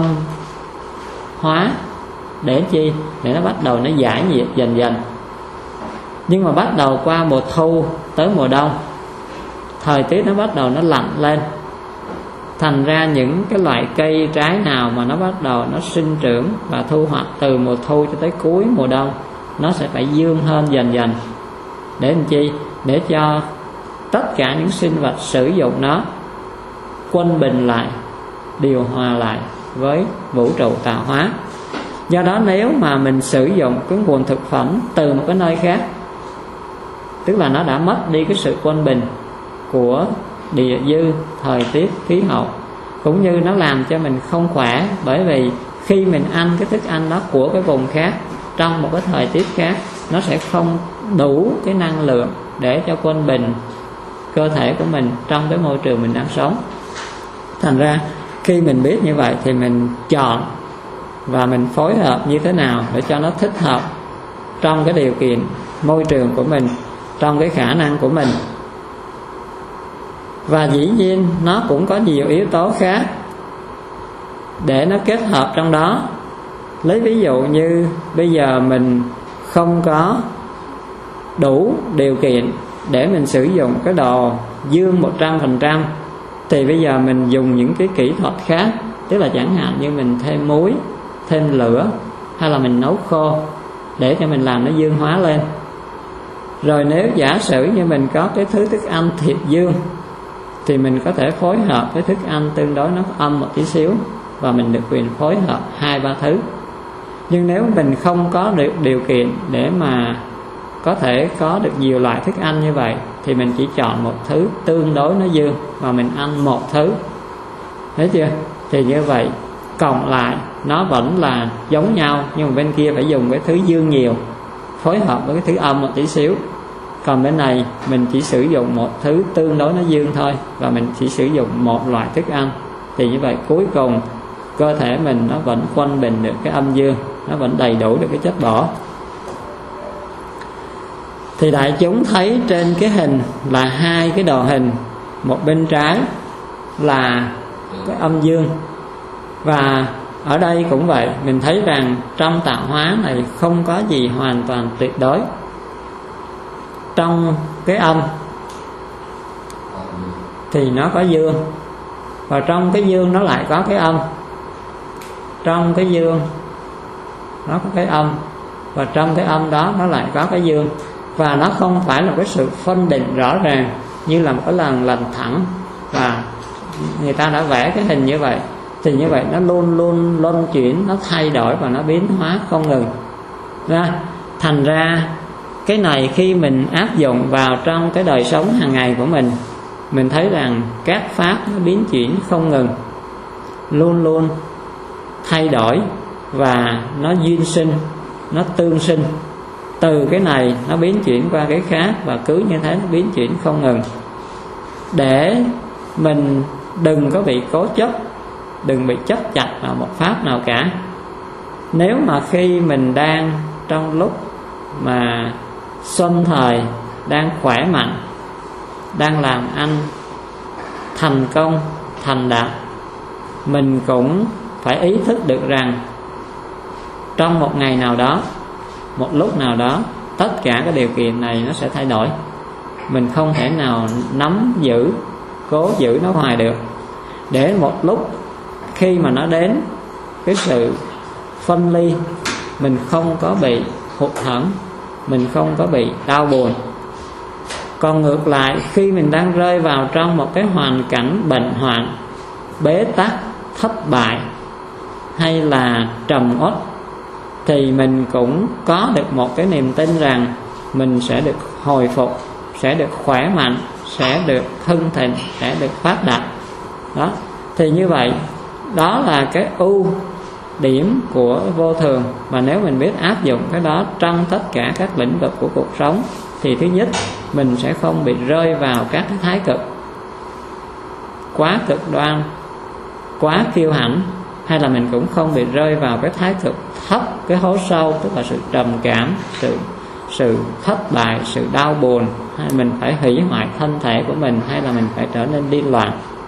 hóa, để chi? Để nó bắt đầu nó giải nhiệt dần dần. Nhưng mà bắt đầu qua mùa thu tới mùa đông, thời tiết nó bắt đầu nó lạnh lên. Thành ra những cái loại cây trái nào mà nó bắt đầu nó sinh trưởng và thu hoạch từ mùa thu cho tới cuối mùa đông, nó sẽ phải dương hơn dần dần. Để làm chi? Để cho tất cả những sinh vật sử dụng nó quân bình lại, điều hòa lại với vũ trụ tạo hóa. Do đó nếu mà mình sử dụng cái nguồn thực phẩm từ một cái nơi khác, tức là nó đã mất đi cái sự quân bình của địa dư, thời tiết, khí hậu, cũng như nó làm cho mình không khỏe. Bởi vì khi mình ăn cái thức ăn đó của cái vùng khác, trong một cái thời tiết khác, nó sẽ không đủ cái năng lượng để cho quân bình cơ thể của mình trong cái môi trường mình đang sống. Thành ra khi mình biết như vậy thì mình chọn và mình phối hợp như thế nào để cho nó thích hợp trong cái điều kiện môi trường của mình, trong cái khả năng của mình. Và dĩ nhiên nó cũng có nhiều yếu tố khác để nó kết hợp trong đó. Lấy ví dụ như bây giờ mình không có đủ điều kiện để mình sử dụng cái đồ dương một trăm phần trăm, thì bây giờ mình dùng những cái kỹ thuật khác, tức là chẳng hạn như mình thêm muối, thêm lửa, hay là mình nấu khô để cho mình làm nó dương hóa lên. Rồi nếu giả sử như mình có cái thứ thức ăn thịt dương thì mình có thể phối hợp với thức ăn tương đối nó âm một tí xíu, và mình được quyền phối hợp hai ba thứ. Nhưng nếu mình không có được điều kiện để mà có thể có được nhiều loại thức ăn như vậy thì mình chỉ chọn một thứ tương đối nó dương và mình ăn một thứ. Thấy chưa? Thì như vậy cộng lại nó vẫn là giống nhau, nhưng mà bên kia phải dùng cái thứ dương nhiều phối hợp với cái thứ âm một tí xíu. Còn bên này mình chỉ sử dụng một thứ tương đối nó dương thôi, và mình chỉ sử dụng một loại thức ăn. Thì như vậy cuối cùng cơ thể mình nó vẫn quân bình được cái âm dương, nó vẫn đầy đủ được cái chất bổ. Thì đại chúng thấy trên cái hình là hai cái đồ hình, một bên trái là cái âm dương, và ở đây cũng vậy. Mình thấy rằng trong tạo hóa này không có gì hoàn toàn tuyệt đối. Trong cái âm thì nó có dương, và trong cái dương nó lại có cái âm. Trong cái dương nó có cái âm, và trong cái âm đó nó lại có cái dương. Và nó không phải là cái sự phân định rõ ràng như là một cái lần lần thẳng, và người ta đã vẽ cái hình như vậy. Thì như vậy nó luôn luôn luân chuyển, nó thay đổi và nó biến hóa không ngừng ra. Thành ra cái này khi mình áp dụng vào trong cái đời sống hàng ngày của mình, mình thấy rằng các pháp nó biến chuyển không ngừng, luôn luôn thay đổi, và nó duyên sinh, nó tương sinh. Từ cái này nó biến chuyển qua cái khác, và cứ như thế nó biến chuyển không ngừng. Để mình đừng có bị cố chấp, đừng bị chấp chặt vào một pháp nào cả. Nếu mà khi mình đang trong lúc mà xuân thời, đang khỏe mạnh, đang làm ăn thành công, thành đạt, mình cũng phải ý thức được rằng trong một ngày nào đó, một lúc nào đó, tất cả các điều kiện này nó sẽ thay đổi. Mình không thể nào nắm giữ, cố giữ nó hoài được. Để một lúc khi mà nó đến cái sự phân ly, mình không có bị hụt hẫng, mình không có bị đau buồn. Còn ngược lại, khi mình đang rơi vào trong một cái hoàn cảnh bệnh hoạn, bế tắc, thất bại hay là trầm uất, thì mình cũng có được một cái niềm tin rằng mình sẽ được hồi phục, sẽ được khỏe mạnh, sẽ được hưng thịnh, sẽ được phát đạt. Đó. Thì như vậy, đó là cái ưu điểm của vô thường. Mà nếu mình biết áp dụng cái đó trong tất cả các lĩnh vực của cuộc sống, thì thứ nhất, mình sẽ không bị rơi vào các cái thái cực quá cực đoan, quá kiêu hãnh, hay là mình cũng không bị rơi vào cái thái cực thấp, cái hố sâu, tức là sự trầm cảm, sự sự thất bại, sự đau buồn, hay mình phải hủy hoại thân thể của mình, hay là mình phải trở nên điên loạn.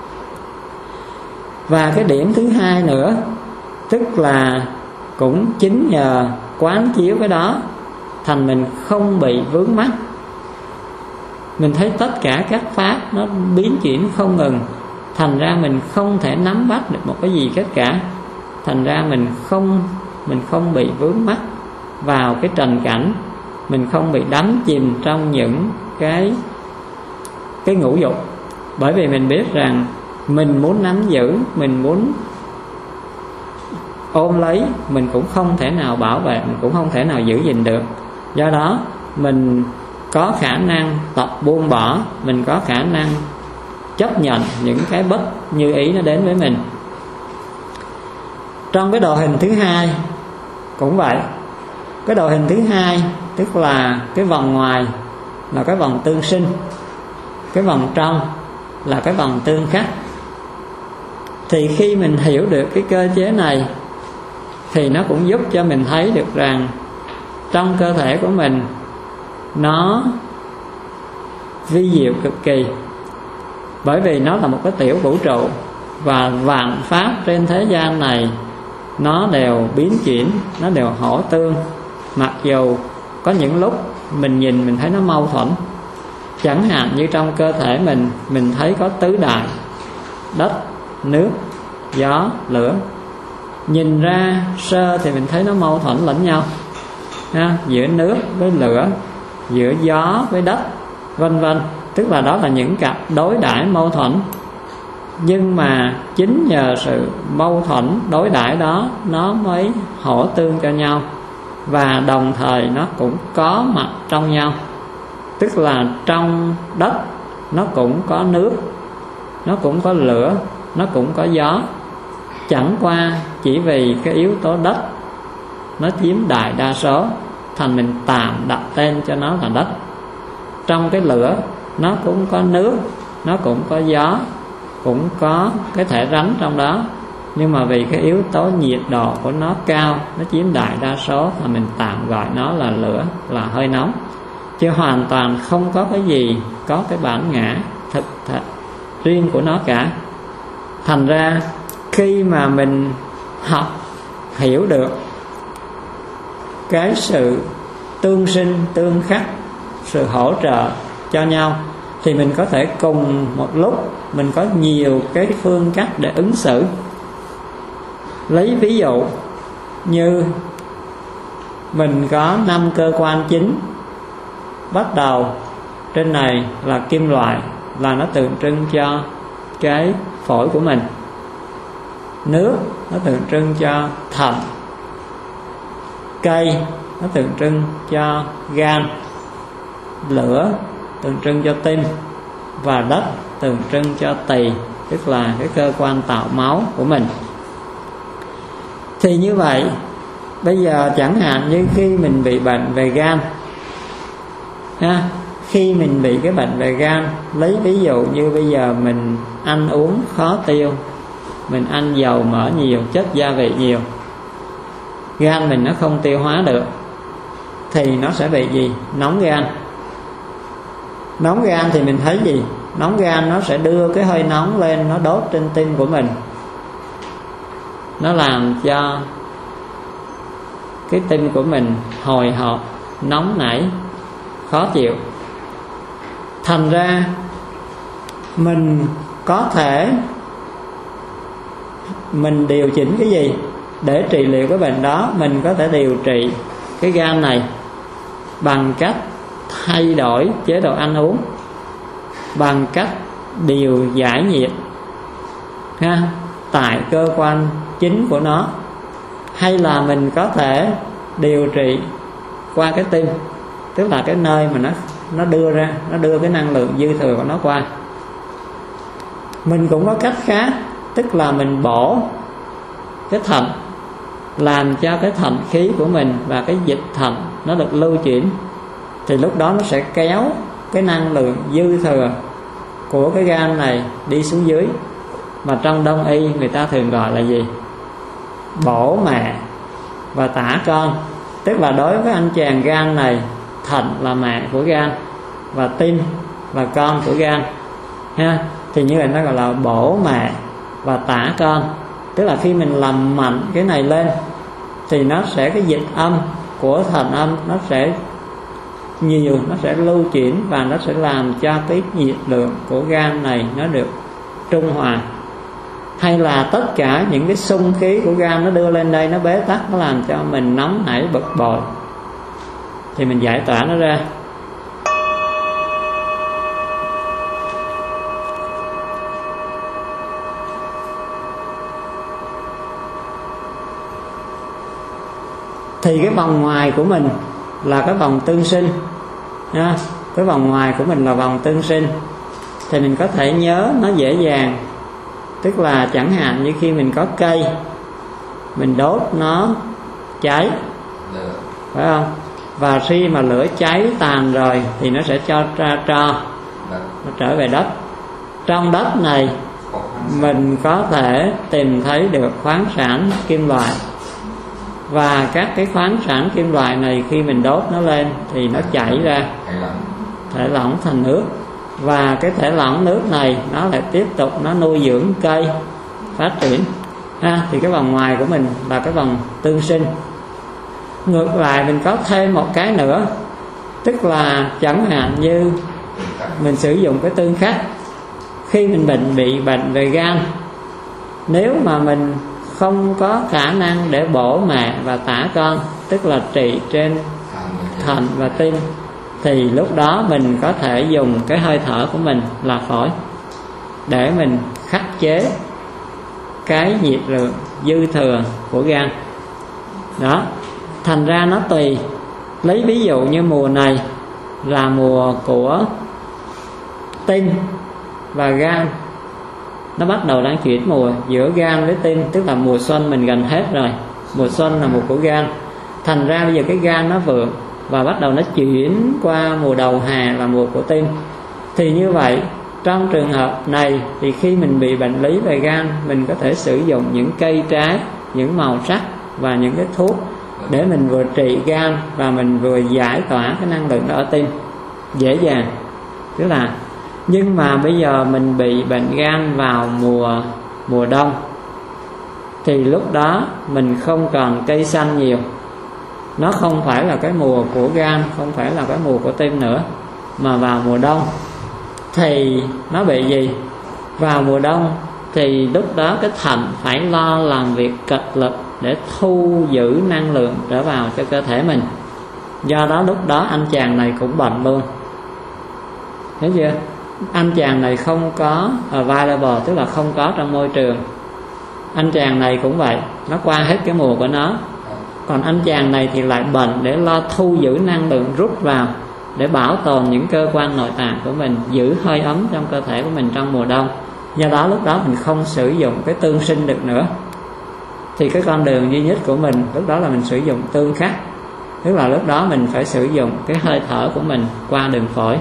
Và cái điểm thứ hai nữa, tức là cũng chính nhờ quán chiếu cái đó, thành mình không bị vướng mắc. Mình thấy tất cả các pháp nó biến chuyển không ngừng, thành ra mình không thể nắm bắt được một cái gì hết cả. Thành ra mình không mình không bị vướng mắc vào cái trần cảnh, mình không bị đắm chìm trong những cái cái ngũ dục. Bởi vì mình biết rằng mình muốn nắm giữ, mình muốn ôm lấy, mình cũng không thể nào bảo vệ, mình cũng không thể nào giữ gìn được. Do đó mình có khả năng tập buông bỏ, mình có khả năng chấp nhận những cái bất như ý nó đến với mình. Trong cái đồ hình thứ hai cũng vậy. Cái đồ hình thứ hai tức là cái vòng ngoài, là cái vòng tương sinh. cái vòng trong là cái vòng tương khắc. Thì khi mình hiểu được cái cơ chế này thì nó cũng giúp cho mình thấy được rằng trong cơ thể của mình nó vi diệu cực kỳ, bởi vì nó là một cái tiểu vũ trụ, và vạn pháp trên thế gian này nó đều biến chuyển, nó đều hỗ tương. Mặc dù có những lúc mình nhìn mình thấy nó mâu thuẫn, chẳng hạn như trong cơ thể mình mình thấy có tứ đại: đất, nước, gió, lửa. Nhìn ra sơ thì mình thấy nó mâu thuẫn lẫn nhau ha, giữa nước với lửa, giữa gió với đất, vân vân. Tức là đó là những cặp đối đãi mâu thuẫn. Nhưng mà chính nhờ sự mâu thuẫn đối đãi đó nó mới hỗ tương cho nhau, và đồng thời nó cũng có mặt trong nhau. Tức là trong đất nó cũng có nước, nó cũng có lửa, nó cũng có gió. Chẳng qua chỉ vì cái yếu tố đất nó chiếm đại đa số, thành mình tạm đặt tên cho nó là đất. Trong cái lửa nó cũng có nước, nó cũng có gió, cũng có cái thể rắn trong đó, nhưng mà vì cái yếu tố nhiệt độ của nó cao, nó chiếm đại đa số, thì mình tạm gọi nó là lửa, là hơi nóng, chứ hoàn toàn không có cái gì có cái bản ngã thực thật riêng của nó cả. Thành ra khi mà mình học hiểu được cái sự tương sinh tương khắc, sự hỗ trợ cho nhau, thì mình có thể cùng một lúc mình có nhiều cái phương cách để ứng xử. Lấy ví dụ như mình có năm cơ quan chính. Bắt đầu trên này là kim loại, là nó tượng trưng cho cái phổi của mình. Nước nó tượng trưng cho thận. Cây nó tượng trưng cho gan. Lửa tượng trưng cho tim. Và đất tượng trưng cho tỳ, tức là cái cơ quan tạo máu của mình. Thì như vậy, bây giờ chẳng hạn như khi mình bị bệnh về gan ha, khi mình bị cái bệnh về gan, lấy ví dụ như bây giờ mình ăn uống khó tiêu, mình ăn dầu mỡ nhiều, chất gia vị nhiều, gan mình nó không tiêu hóa được, thì nó sẽ bị gì? Nóng gan. Nóng gan thì mình thấy gì? Nóng gan nó sẽ đưa cái hơi nóng lên, nó đốt trên tim của mình, nó làm cho cái tim của mình hồi hộp, nóng nảy, khó chịu. Thành ra mình có thể mình điều chỉnh cái gì để trị liệu cái bệnh đó? Mình có thể điều trị cái gan này bằng cách thay đổi chế độ ăn uống, bằng cách điều giải nhiệt ha, tại cơ quan chính của nó. Hay là mình có thể điều trị qua cái tim, tức là cái nơi mà nó nó đưa ra, nó đưa cái năng lượng dư thừa của nó qua. Mình cũng có cách khác, tức là mình bổ cái thận, làm cho cái thận khí của mình và cái dịch thận nó được lưu chuyển, thì lúc đó nó sẽ kéo cái năng lượng dư thừa của cái gan này đi xuống dưới. Mà trong Đông y người ta thường gọi là gì? Bổ mẹ và tả con. Tức là đối với anh chàng gan này, thận là mẹ của gan và tim là con của gan ha. Thì như vậy nó gọi là bổ mẹ và tả con. Tức là khi mình làm mạnh cái này lên thì nó sẽ, cái dịch âm của thần âm nó sẽ nhiều, nó sẽ lưu chuyển, và nó sẽ làm cho cái nhiệt lượng của gan này nó được trung hòa. Hay là tất cả những cái xung khí của gan nó đưa lên đây, nó bế tắc, nó làm cho mình nóng nảy bực bội, thì mình giải tỏa nó ra. Thì cái vòng ngoài của mình là cái vòng tương sinh ha. Cái vòng ngoài của mình là vòng tương sinh, thì mình có thể nhớ nó dễ dàng. Tức là chẳng hạn như khi mình có cây, mình đốt nó cháy, phải không? Và khi mà lửa cháy tàn rồi thì nó sẽ cho ra tro, nó trở về đất. Trong đất này mình có thể tìm thấy được khoáng sản kim loại, và các cái khoáng sản kim loại này khi mình đốt nó lên thì nó chảy ra thể lỏng thành nước, và cái thể lỏng nước này nó lại tiếp tục nó nuôi dưỡng cây phát triển ha. Thì cái vòng ngoài của mình là cái vòng tương sinh. Ngược lại mình có thêm một cái nữa, tức là chẳng hạn như mình sử dụng cái tương khắc. Khi mình bệnh bị bệnh về gan, nếu mà mình không có khả năng để bổ mẹ và tả con, tức là trị trên thận và tim, thì lúc đó mình có thể dùng cái hơi thở của mình là phổi để mình khắc chế cái nhiệt lượng dư thừa của gan đó. Thành ra nó tùy. Lấy ví dụ như mùa này là mùa của tim và gan, nó bắt đầu đang chuyển mùa giữa gan với tim, tức là mùa xuân mình gần hết rồi, mùa xuân là mùa của gan. Thành ra bây giờ cái gan nó vượng và bắt đầu nó chuyển qua mùa đầu hè là mùa của tim. Thì như vậy trong trường hợp này thì khi mình bị bệnh lý về gan, mình có thể sử dụng những cây trái, những màu sắc và những cái thuốc để mình vừa trị gan và mình vừa giải tỏa cái năng lượng đó ở tim dễ dàng. Tức là nhưng mà bây giờ mình bị bệnh gan vào mùa mùa đông thì lúc đó mình không còn cây xanh nhiều, nó không phải là cái mùa của gan, không phải là cái mùa của tim nữa, mà vào mùa đông thì nó bị gì? Vào mùa đông thì lúc đó cái thận phải lo làm việc cực lực để thu giữ năng lượng trở vào cho cơ thể mình. Do đó lúc đó anh chàng này cũng bệnh luôn, thấy chưa? Anh chàng này không có available, tức là không có trong môi trường. Anh chàng này cũng vậy, nó qua hết cái mùa của nó. Còn anh chàng này thì lại bệnh để lo thu giữ năng lượng rút vào, để bảo tồn những cơ quan nội tạng của mình, giữ hơi ấm trong cơ thể của mình trong mùa đông. Do đó lúc đó mình không sử dụng cái tương sinh được nữa. Thì cái con đường duy nhất của mình lúc đó là mình sử dụng tương khắc, tức là lúc đó mình phải sử dụng cái hơi thở của mình qua đường phổi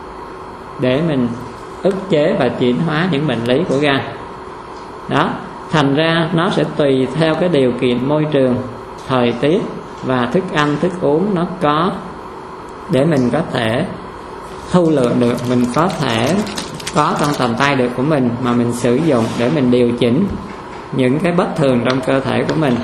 để mình ức chế và chuyển hóa những bệnh lý của gan đó. Thành ra nó sẽ tùy theo cái điều kiện môi trường, thời tiết và thức ăn thức uống nó có, để mình có thể thu lượng được, mình có thể có trong tầm tay được của mình mà mình sử dụng để mình điều chỉnh những cái bất thường trong cơ thể của mình.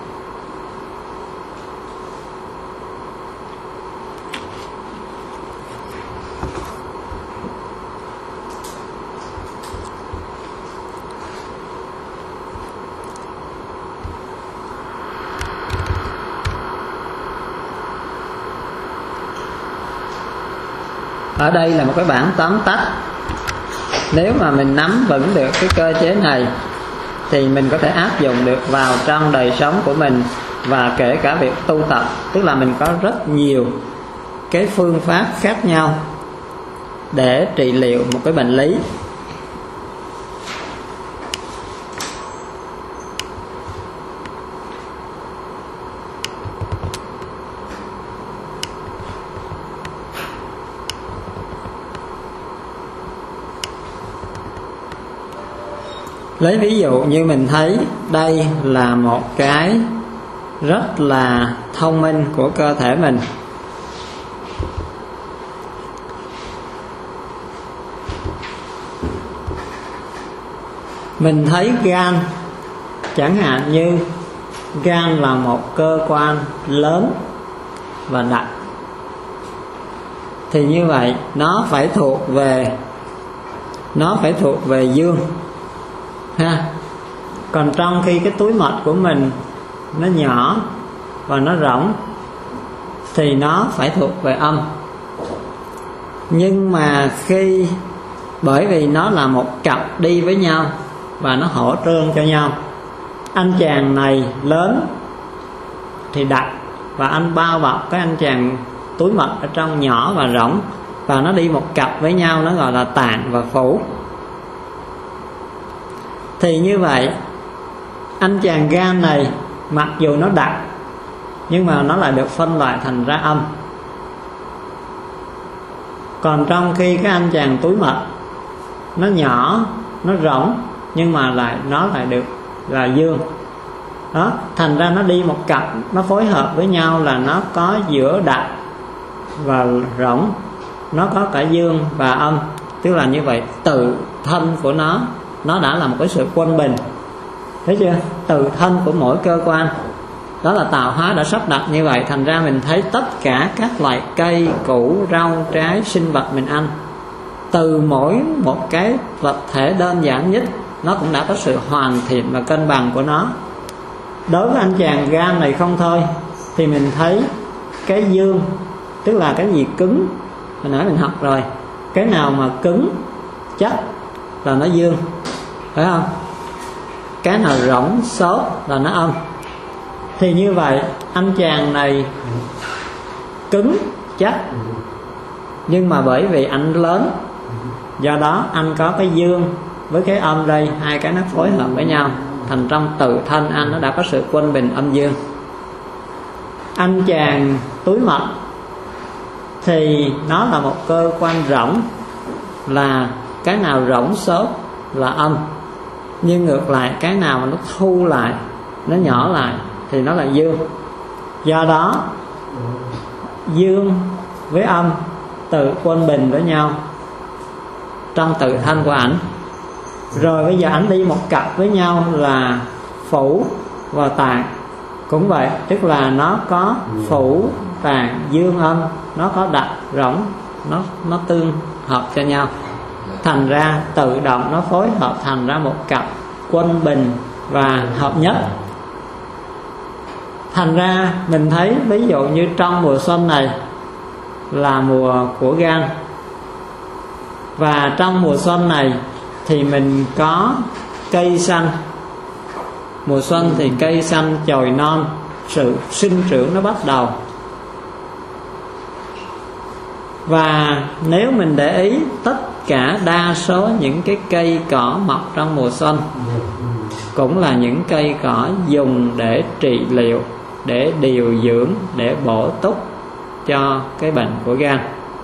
Ở đây là một cái bản tóm tắt. Nếu mà mình nắm vững được cái cơ chế này thì mình có thể áp dụng được vào trong đời sống của mình, và kể cả việc tu tập. Tức là mình có rất nhiều cái phương pháp khác nhau để trị liệu một cái bệnh lý. Lấy ví dụ như mình thấy đây là một cái rất là thông minh của cơ thể mình. Mình thấy gan, chẳng hạn như gan là một cơ quan lớn và đặc, thì như vậy nó phải thuộc về nó phải thuộc về dương ha. Còn trong khi cái túi mật của mình nó nhỏ và nó rỗng thì nó phải thuộc về âm. Nhưng mà khi bởi vì nó là một cặp đi với nhau và nó hỗ trương cho nhau, anh chàng này lớn thì đặc, và anh bao bọc cái anh chàng túi mật ở trong nhỏ và rỗng, và nó đi một cặp với nhau, nó gọi là tạng và phủ. Thì như vậy anh chàng gan này mặc dù nó đặc nhưng mà nó lại được phân loại thành ra âm. Còn trong khi cái anh chàng túi mật nó nhỏ, nó rỗng, nhưng mà lại nó lại được là dương đó, thành ra nó đi một cặp, nó phối hợp với nhau là nó có giữa đặc và rỗng, nó có cả dương và âm. Tức là như vậy, tự thân của nó nó đã là một cái sự quân bình, thấy chưa? Tự thân của mỗi cơ quan đó là tạo hóa đã sắp đặt như vậy. Thành ra mình thấy tất cả các loại cây, củ, rau, trái, sinh vật mình ăn, từ mỗi một cái vật thể đơn giản nhất, nó cũng đã có sự hoàn thiện và cân bằng của nó. Đối với anh chàng gan này không thôi, thì mình thấy cái dương, tức là cái gì cứng, hồi nãy mình học rồi, cái nào mà cứng chắc là nó dương, phải không? Cái nào rỗng xốp là nó âm. Thì như vậy anh chàng này cứng chắc, nhưng mà bởi vì anh lớn, do đó anh có cái dương với cái âm đây, hai cái nó phối hợp với nhau, thành trong tự thân anh nó đã có sự quân bình âm dương. Anh chàng túi mật thì nó là một cơ quan rỗng, là cái nào rỗng xốp là âm, nhưng ngược lại cái nào mà nó thu lại, nó nhỏ lại thì nó là dương. Do đó dương với âm tự quân bình với nhau trong tự thân của ảnh. Rồi bây giờ ảnh đi một cặp với nhau là phủ và tạng cũng vậy, tức là nó có phủ tạng dương âm, nó có đặc rỗng, nó nó tương hợp cho nhau, thành ra tự động nó phối hợp thành ra một cặp quân bình và hợp nhất. Thành ra mình thấy ví dụ như trong mùa xuân này là mùa của gan, và trong mùa xuân này thì mình có cây xanh. Mùa xuân thì cây xanh chồi non, sự sinh trưởng nó bắt đầu. Và nếu mình để ý, tất cả đa số những cái cây cỏ mọc trong mùa xuân cũng là những cây cỏ dùng để trị liệu, để điều dưỡng, để bổ túc cho cái bệnh của gan.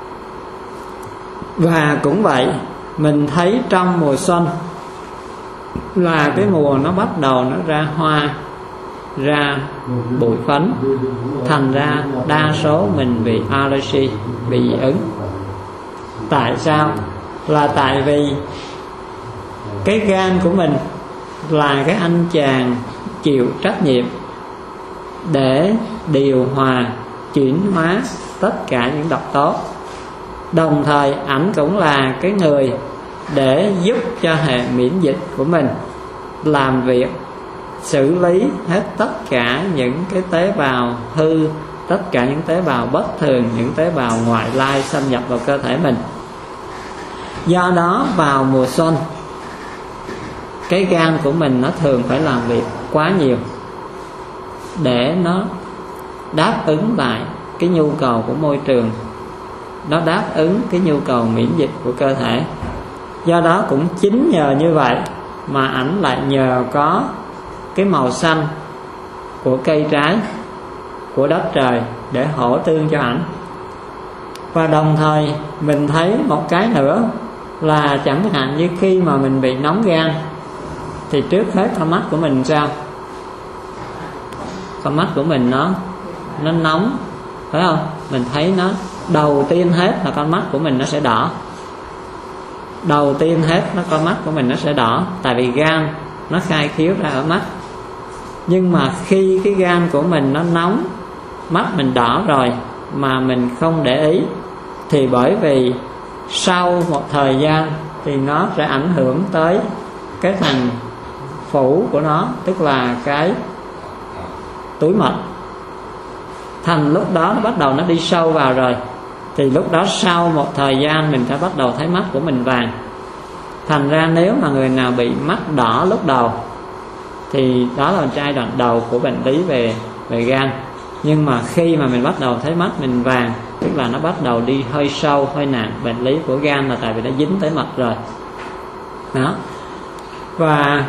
Và cũng vậy, mình thấy trong mùa xuân là cái mùa nó bắt đầu nó ra hoa, ra bụi phấn, thành ra đa số mình bị allergy, bị dị ứng. Tại sao? Là tại vì cái gan của mình là cái anh chàng chịu trách nhiệm để điều hòa, chuyển hóa tất cả những độc tố. Đồng thời ảnh cũng là cái người để giúp cho hệ miễn dịch của mình làm việc, xử lý hết tất cả những cái tế bào hư, tất cả những tế bào bất thường, những tế bào ngoại lai xâm nhập vào cơ thể mình. Do đó vào mùa xuân, cái gan của mình nó thường phải làm việc quá nhiều để nó đáp ứng lại cái nhu cầu của môi trường, nó đáp ứng cái nhu cầu miễn dịch của cơ thể. Do đó cũng chính nhờ như vậy mà ảnh lại nhờ có cái màu xanh của cây trái, của đất trời để hỗ tương cho ảnh. Và đồng thời mình thấy một cái nữa là chẳng hạn như khi mà mình bị nóng gan thì trước hết con mắt của mình sao? Con mắt của mình nó nó nóng, phải không? Mình thấy nó đầu tiên hết là con mắt của mình nó sẽ đỏ. Đầu tiên hết nó con mắt của mình nó sẽ đỏ, tại vì gan nó khai khiếu ra ở mắt. Nhưng mà khi cái gan của mình nó nóng, mắt mình đỏ rồi mà mình không để ý, thì bởi vì sau một thời gian thì nó sẽ ảnh hưởng tới cái thành phủ của nó, tức là cái túi mật. Thành lúc đó nó bắt đầu nó đi sâu vào rồi, thì lúc đó sau một thời gian mình sẽ bắt đầu thấy mắt của mình vàng. Thành ra nếu mà người nào bị mắt đỏ lúc đầu thì đó là giai đoạn đầu của bệnh lý về về gan. Nhưng mà khi mà mình bắt đầu thấy mắt mình vàng, tức là nó bắt đầu đi hơi sâu, hơi nặng. Bệnh lý của gan là tại vì nó dính tới mật rồi đó. Và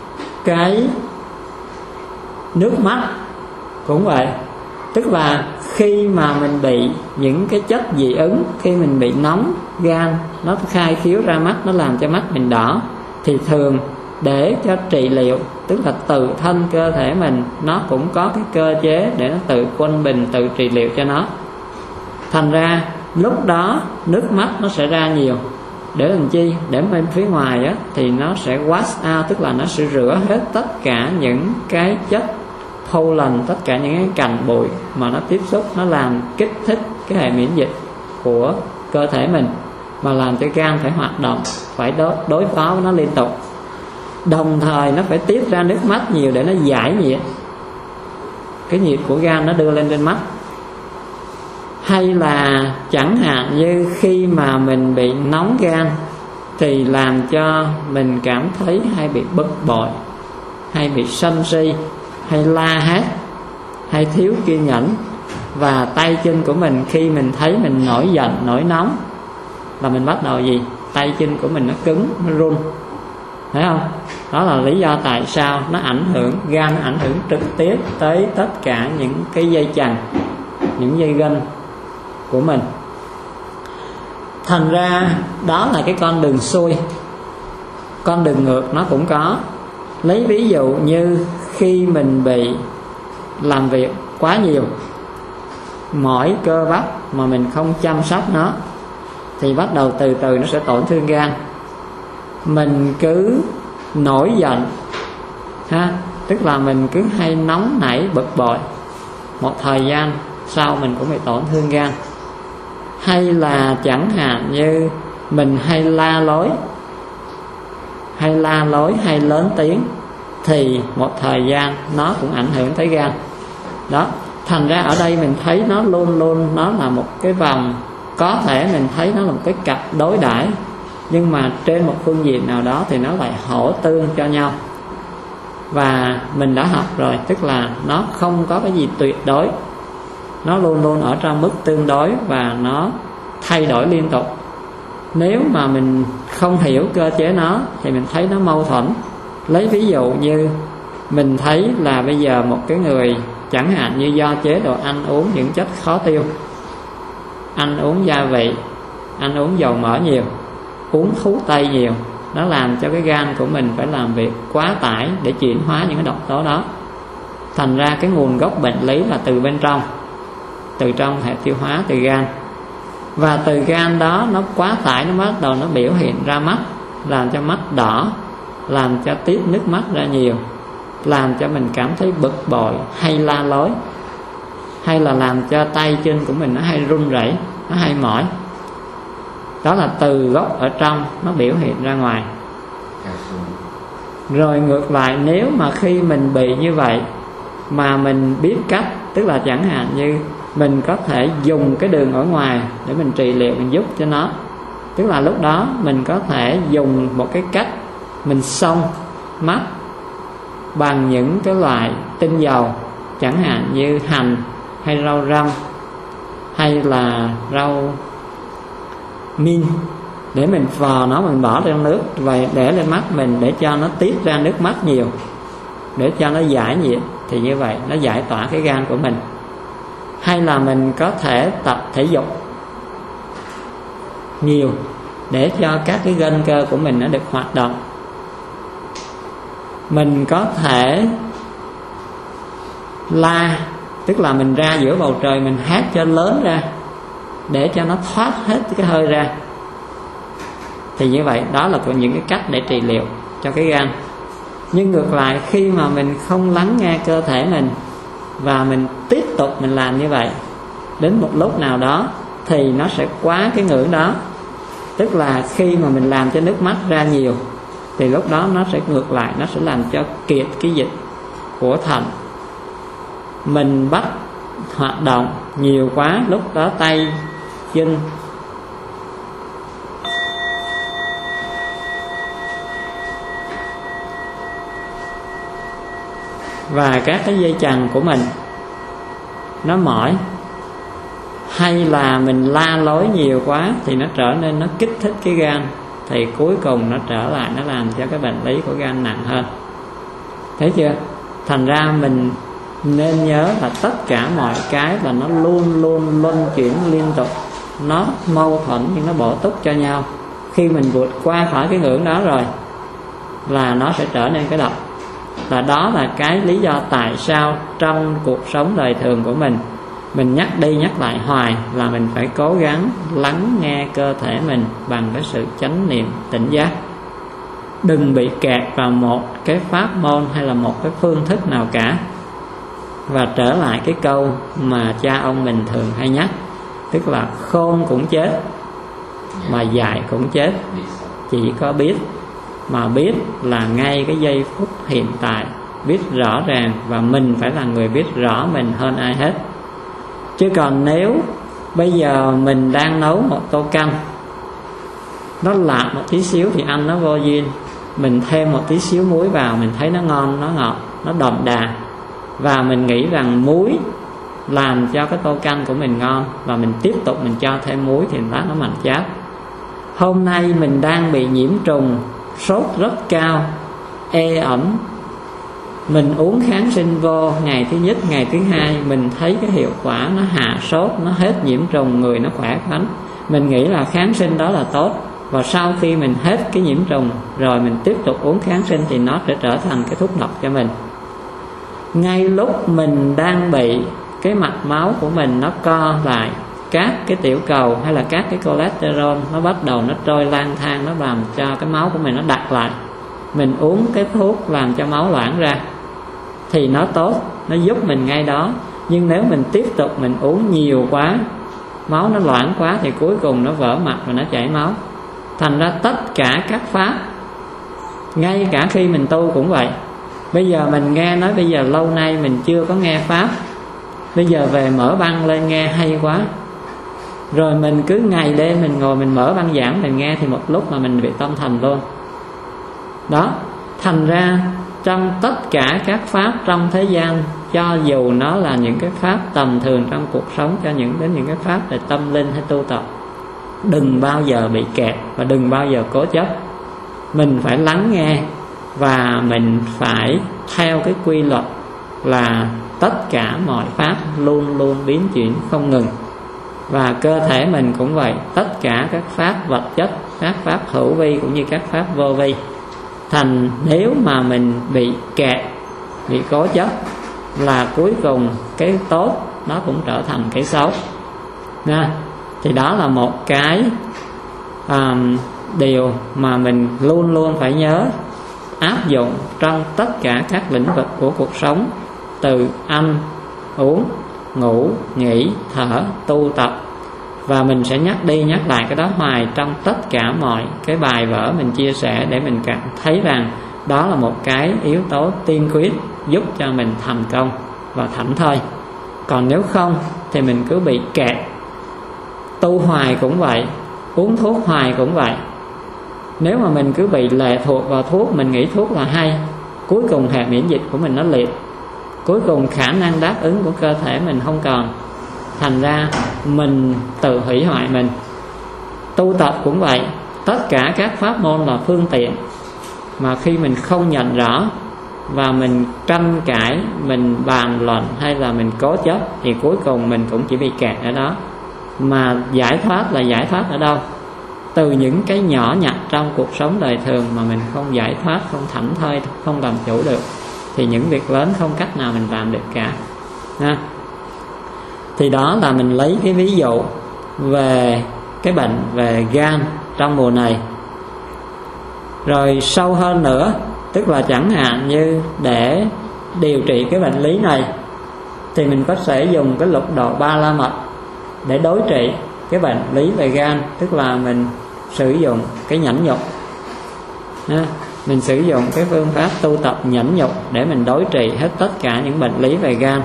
cái nước mắt cũng vậy, tức là khi mà mình bị những cái chất dị ứng, khi mình bị nóng gan, nó khai khiếu ra mắt, nó làm cho mắt mình đỏ, thì thường để cho trị liệu, tức là tự thân cơ thể mình nó cũng có cái cơ chế để nó tự quân bình, tự trị liệu cho nó. Thành ra lúc đó nước mắt nó sẽ ra nhiều. Để làm chi? Để bên phía ngoài á, thì nó sẽ wash out, tức là nó sẽ rửa hết tất cả những cái chất pollen, tất cả những cái cành bụi mà nó tiếp xúc, nó làm kích thích cái hệ miễn dịch của cơ thể mình, mà làm cho gan phải hoạt động, phải đối, đối phó với nó liên tục. Đồng thời nó phải tiết ra nước mắt nhiều để nó giải nhiệt, cái nhiệt của gan nó đưa lên trên mắt. Hay là chẳng hạn như khi mà mình bị nóng gan thì làm cho mình cảm thấy hay bị bực bội, hay bị sân si, hay la hét, hay thiếu kiên nhẫn. Và tay chân của mình khi mình thấy mình nổi giận, nổi nóng là mình bắt đầu gì? Tay chân của mình nó cứng, nó run, thấy không? Đó là lý do tại sao nó ảnh hưởng, gan nó ảnh hưởng trực tiếp tới tất cả những cái dây chằng, những dây gân của mình. Thành ra đó là cái con đường xuôi. Con đường ngược nó cũng có. Lấy ví dụ như khi mình bị làm việc quá nhiều, mỏi cơ bắp mà mình không chăm sóc nó, thì bắt đầu từ từ nó sẽ tổn thương gan. Mình cứ nổi giận ha, tức là mình cứ hay nóng nảy bực bội, một thời gian sau mình cũng bị tổn thương gan. Hay là chẳng hạn như mình hay la lối, hay la lối hay lớn tiếng, thì một thời gian nó cũng ảnh hưởng tới gan. Đó, thành ra ở đây mình thấy nó luôn luôn nó là một cái vòng, có thể mình thấy nó là một cái cặp đối đãi, nhưng mà trên một phương diện nào đó thì nó lại hỗ tương cho nhau. Và mình đã học rồi, tức là nó không có cái gì tuyệt đối, nó luôn luôn ở trong mức tương đối và nó thay đổi liên tục. Nếu mà mình không hiểu cơ chế nó thì mình thấy nó mâu thuẫn. Lấy ví dụ như mình thấy là bây giờ một cái người chẳng hạn như do chế độ ăn uống những chất khó tiêu, ăn uống gia vị, ăn uống dầu mỡ nhiều, uống thuốc tây nhiều, nó làm cho cái gan của mình phải làm việc quá tải để chuyển hóa những cái độc tố đó. Thành ra cái nguồn gốc bệnh lý là từ bên trong, từ trong hệ tiêu hóa, từ gan. Và từ gan đó nó quá tải, nó bắt đầu nó biểu hiện ra mắt, làm cho mắt đỏ, làm cho tiết nước mắt ra nhiều, làm cho mình cảm thấy bực bội hay la lối, hay là làm cho tay chân của mình nó hay run rẩy, nó hay mỏi. Đó là từ gốc ở trong nó biểu hiện ra ngoài. Rồi ngược lại, nếu mà khi mình bị như vậy mà mình biết cách, tức là chẳng hạn như mình có thể dùng cái đường ở ngoài để mình trị liệu, mình giúp cho nó. Tức là lúc đó mình có thể dùng một cái cách mình xông mắt bằng những cái loại tinh dầu, chẳng hạn như hành hay rau răm hay là rau min, để mình vò nó, mình bỏ trong nước và để lên mắt mình để cho nó tiết ra nước mắt nhiều, để cho nó giải nhiệt. Thì như vậy nó giải tỏa cái gan của mình. Hay là mình có thể tập thể dục nhiều để cho các cái gân cơ của mình nó được hoạt động. Mình có thể la, tức là mình ra giữa bầu trời mình hét cho lớn ra để cho nó thoát hết cái hơi ra. Thì như vậy đó là những cái cách để trị liệu cho cái gan. Nhưng ngược lại, khi mà mình không lắng nghe cơ thể mình và mình tiếp tục mình làm như vậy, đến một lúc nào đó thì nó sẽ quá cái ngưỡng đó. Tức là khi mà mình làm cho nước mắt ra nhiều thì lúc đó nó sẽ ngược lại, nó sẽ làm cho kiệt cái dịch của thận. Mình bắt hoạt động nhiều quá, lúc đó tay chân và các cái dây chằng của mình nó mỏi, hay là mình la lối nhiều quá thì nó trở nên nó kích thích cái gan, thì cuối cùng nó trở lại nó làm cho cái bệnh lý của gan nặng hơn. Thấy chưa? Thành ra mình nên nhớ là tất cả mọi cái là nó luôn luôn luân chuyển liên tục, nó mâu thuẫn nhưng nó bổ túc cho nhau. Khi mình vượt qua khỏi cái ngưỡng đó rồi là nó sẽ trở nên cái độc. Và đó là cái lý do tại sao trong cuộc sống đời thường của mình, mình nhắc đi nhắc lại hoài là mình phải cố gắng lắng nghe cơ thể mình bằng cái sự chánh niệm tỉnh giác. Đừng bị kẹt vào một cái pháp môn hay là một cái phương thức nào cả. Và trở lại cái câu mà cha ông mình thường hay nhắc, tức là khôn cũng chết mà dại cũng chết, chỉ có biết. Mà biết là ngay cái giây phút hiện tại, biết rõ ràng, và mình phải là người biết rõ mình hơn ai hết. Chứ còn nếu bây giờ mình đang nấu một tô canh, nó lạ một tí xíu thì ăn nó vô duyên, mình thêm một tí xíu muối vào, mình thấy nó ngon, nó ngọt, nó đậm đà, và mình nghĩ rằng muối làm cho cái tô canh của mình ngon, và mình tiếp tục mình cho thêm muối thì lát nó mặn chát. Hôm nay mình đang bị nhiễm trùng, sốt rất cao, ê ẩm, mình uống kháng sinh vô ngày thứ nhất, ngày thứ hai, mình thấy cái hiệu quả nó hạ sốt, nó hết nhiễm trùng, người nó khỏe khoắn. Mình nghĩ là kháng sinh đó là tốt, và sau khi mình hết cái nhiễm trùng rồi mình tiếp tục uống kháng sinh thì nó sẽ trở thành cái thuốc độc cho mình. Ngay lúc mình đang bị cái mạch máu của mình nó co lại, các cái tiểu cầu hay là các cái cholesterol nó bắt đầu nó trôi lang thang, nó làm cho cái máu của mình nó đặc lại, mình uống cái thuốc làm cho máu loãng ra thì nó tốt, nó giúp mình ngay đó. Nhưng nếu mình tiếp tục mình uống nhiều quá, máu nó loãng quá thì cuối cùng nó vỡ mạch và nó chảy máu. Thành ra tất cả các pháp, ngay cả khi mình tu cũng vậy. Bây giờ mình nghe nói bây giờ lâu nay mình chưa có nghe pháp, bây giờ về mở băng lên nghe hay quá, rồi mình cứ ngày đêm mình ngồi mình mở băng giảng mình nghe, thì một lúc mà mình bị tâm thần luôn đó. Thành ra trong tất cả các pháp trong thế gian, cho dù nó là những cái pháp tầm thường trong cuộc sống, cho những đến những cái pháp về tâm linh hay tu tập, đừng bao giờ bị kẹt và đừng bao giờ cố chấp. Mình phải lắng nghe và mình phải theo cái quy luật là tất cả mọi pháp luôn luôn biến chuyển không ngừng. Và cơ thể mình cũng vậy, tất cả các pháp vật chất, các pháp hữu vi cũng như các pháp vô vi. Thành nếu mà mình bị kẹt, bị cố chấp là cuối cùng cái tốt nó cũng trở thành cái xấu nha. Thì đó là một cái um, điều mà mình luôn luôn phải nhớ áp dụng trong tất cả các lĩnh vực của cuộc sống, từ ăn, uống, ngủ, nghỉ, thở, tu tập. Và mình sẽ nhắc đi nhắc lại cái đó hoài trong tất cả mọi cái bài vở mình chia sẻ, để mình cảm thấy rằng đó là một cái yếu tố tiên quyết giúp cho mình thành công và thảnh thơi. Còn nếu không thì mình cứ bị kẹt. Tu hoài cũng vậy, uống thuốc hoài cũng vậy. Nếu mà mình cứ bị lệ thuộc vào thuốc, mình nghĩ thuốc là hay, cuối cùng hệ miễn dịch của mình nó liệt, cuối cùng khả năng đáp ứng của cơ thể mình không còn. Thành ra mình tự hủy hoại mình. Tu tập cũng vậy, tất cả các pháp môn là phương tiện, mà khi mình không nhận rõ và mình tranh cãi, mình bàn luận hay là mình cố chấp thì cuối cùng mình cũng chỉ bị kẹt ở đó. Mà giải thoát là giải thoát ở đâu? Từ những cái nhỏ nhặt trong cuộc sống đời thường mà mình không giải thoát, không thảnh thơi, không làm chủ được, thì những việc lớn không cách nào mình làm được cả ha. Thì đó là mình lấy cái ví dụ về cái bệnh về gan trong mùa này. Rồi sâu hơn nữa, tức là chẳng hạn như để điều trị cái bệnh lý này thì mình có thể dùng cái lục độ ba la mật để đối trị cái bệnh lý về gan. Tức là mình sử dụng cái nhẫn nhục, mình sử dụng cái phương pháp tu tập nhẫn nhục để mình đối trị hết tất cả những bệnh lý về gan.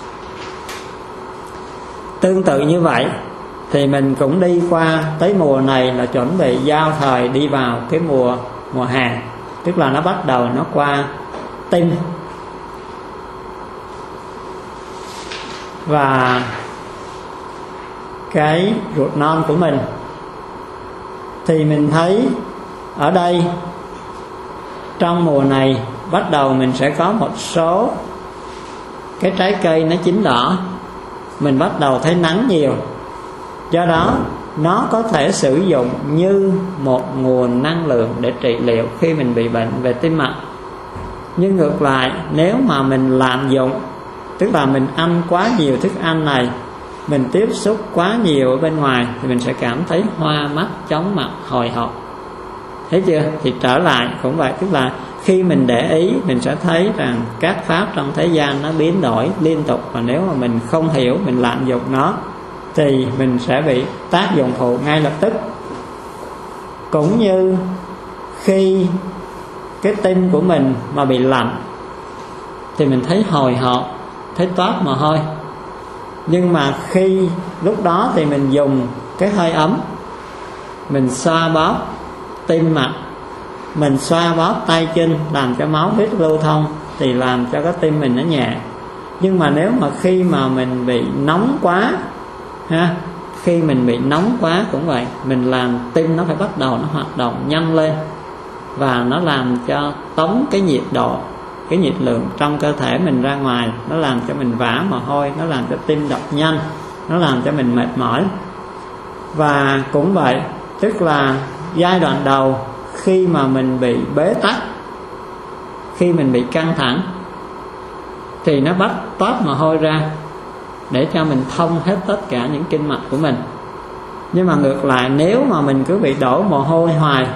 Tương tự như vậy thì mình cũng đi qua tới mùa này là chuẩn bị giao thời đi vào cái mùa mùa hè, tức là nó bắt đầu nó qua tim. Và cái ruột non của mình thì mình thấy ở đây trong mùa này bắt đầu mình sẽ có một số cái trái cây nó chín đỏ, mình bắt đầu thấy nắng nhiều, do đó nó có thể sử dụng như một nguồn năng lượng để trị liệu khi mình bị bệnh về tim mạch. Nhưng ngược lại, nếu mà mình lạm dụng, tức là mình ăn quá nhiều thức ăn này, mình tiếp xúc quá nhiều ở bên ngoài, thì mình sẽ cảm thấy hoa mắt, chóng mặt, hồi hộp. Thấy chưa? Thì trở lại cũng vậy, tức là khi mình để ý, mình sẽ thấy rằng các pháp trong thế gian nó biến đổi liên tục, và nếu mà mình không hiểu, mình lạm dụng nó thì mình sẽ bị tác dụng phụ ngay lập tức. Cũng như khi cái tim của mình mà bị lạnh thì mình thấy hồi hộp, thấy toát mồ hôi. Nhưng mà khi lúc đó thì mình dùng cái hơi ấm, mình xoa bóp tim mạch, mình xoa bóp tay chân, làm cho máu huyết lưu thông, thì làm cho cái tim mình nó nhẹ. Nhưng mà nếu mà khi mà mình bị nóng quá ha, khi mình bị nóng quá cũng vậy, mình làm tim nó phải bắt đầu nó hoạt động nhanh lên, và nó làm cho tống cái nhiệt độ, cái nhiệt lượng trong cơ thể mình ra ngoài, nó làm cho mình vã mồ hôi, nó làm cho tim đập nhanh, nó làm cho mình mệt mỏi. Và cũng vậy, tức là giai đoạn đầu khi mà mình bị bế tắc, khi mình bị căng thẳng, thì nó bắt toát mồ hôi ra để cho mình thông hết tất cả những kinh mạch của mình. Nhưng mà ngược lại, nếu mà mình cứ bị đổ mồ hôi hoài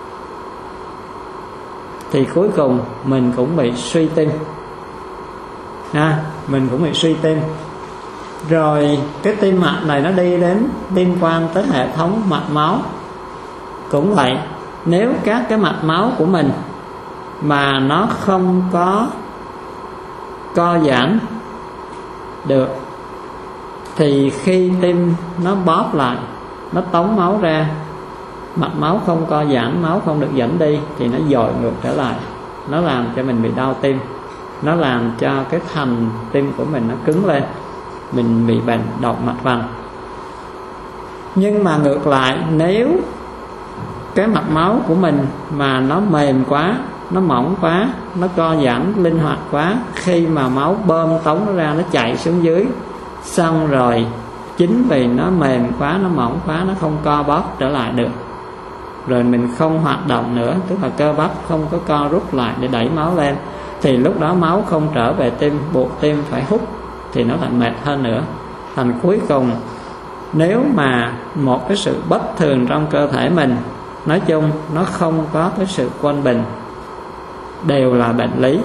thì cuối cùng mình cũng bị suy tim ha, mình cũng bị suy tim. Rồi cái tim mạch này nó đi đến liên quan tới hệ thống mạch máu. Cũng vậy, nếu các cái mạch máu của mình mà nó không có co giãn được, thì khi tim nó bóp lại, nó tống máu ra, mạch máu không co giãn, máu không được dẫn đi, thì nó dội ngược trở lại, nó làm cho mình bị đau tim, nó làm cho cái thành tim của mình nó cứng lên, mình bị bệnh động mạch vành. Nhưng mà ngược lại, nếu cái mạch máu của mình mà nó mềm quá, nó mỏng quá, nó co giãn linh hoạt quá, khi mà máu bơm tống nó ra, nó chạy xuống dưới, xong rồi chính vì nó mềm quá, nó mỏng quá, nó không co bóp trở lại được, rồi mình không hoạt động nữa, tức là cơ bắp không có co rút lại để đẩy máu lên, thì lúc đó máu không trở về tim, buộc tim phải hút, thì nó lại mệt hơn nữa. Thành cuối cùng, nếu mà một cái sự bất thường trong cơ thể mình, nói chung nó không có cái sự quân bình, đều là bệnh lý.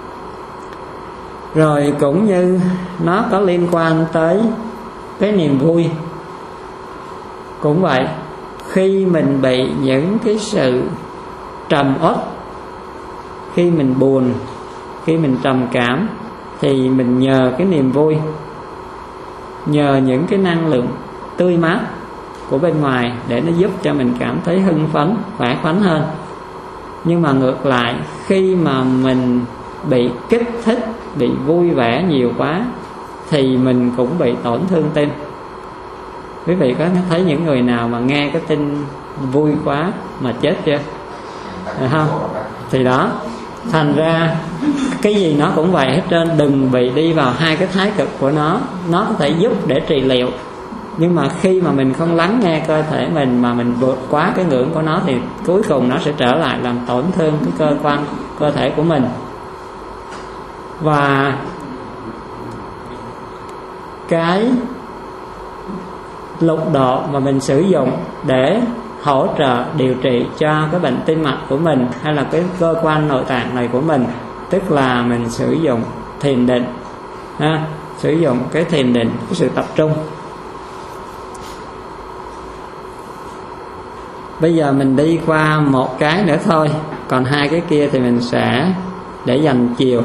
Rồi cũng như nó có liên quan tới cái niềm vui. Cũng vậy, khi mình bị những cái sự trầm uất, khi mình buồn, khi mình trầm cảm, thì mình nhờ cái niềm vui, nhờ những cái năng lượng tươi mát của bên ngoài để nó giúp cho mình cảm thấy hưng phấn, khỏe khoắn hơn. Nhưng mà ngược lại, khi mà mình bị kích thích, bị vui vẻ nhiều quá, thì mình cũng bị tổn thương tim. Quý vị có thấy những người nào mà nghe cái tin vui quá mà chết chưa? Được không? Thì đó, thành ra cái gì nó cũng vậy hết trơn. Đừng bị đi vào hai cái thái cực của nó. Nó có thể giúp để trị liệu, nhưng mà khi mà mình không lắng nghe cơ thể mình, mà mình vượt quá cái ngưỡng của nó, thì cuối cùng nó sẽ trở lại làm tổn thương cái cơ quan cơ thể của mình. Và cái lục độ mà mình sử dụng để hỗ trợ điều trị cho cái bệnh tim mạch của mình, hay là cái cơ quan nội tạng này của mình, tức là mình sử dụng thiền định ha, sử dụng cái thiền định, cái sự tập trung. Bây giờ mình đi qua một cái nữa thôi, còn hai cái kia thì mình sẽ để dành chiều.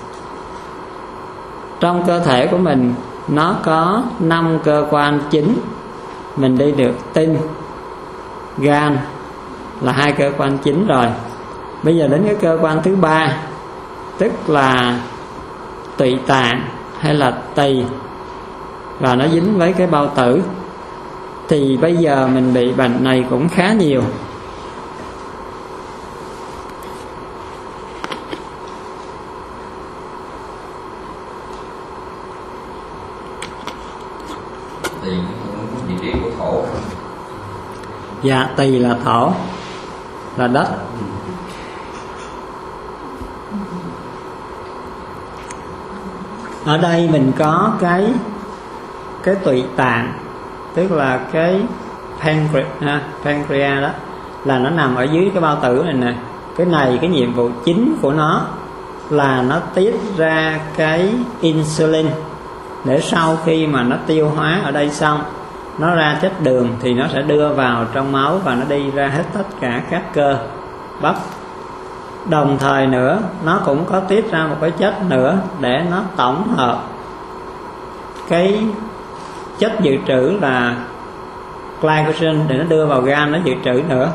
Trong cơ thể của mình nó có năm cơ quan chính. Mình đi được tim, gan là hai cơ quan chính rồi. Bây giờ đến cái cơ quan thứ ba, tức là tụy tạng hay là tỳ, và nó dính với cái bao tử. Thì bây giờ mình bị bệnh này cũng khá nhiều. Tỳ vị trí của thổ. Dạ, tỳ là thổ, là đất. Ở đây mình có cái cái tụy tạng, tức là cái pancreas, ha, pancreas đó là nó nằm ở dưới cái bao tử này nè. Cái này cái nhiệm vụ chính của nó là nó tiết ra cái insulin, để sau khi mà nó tiêu hóa ở đây xong, nó ra chất đường thì nó sẽ đưa vào trong máu và nó đi ra hết tất cả các cơ bắp. Đồng thời nữa nó cũng có tiết ra một cái chất nữa để nó tổng hợp cái chất dự trữ là glycogen để nó đưa vào gan nó dự trữ nữa.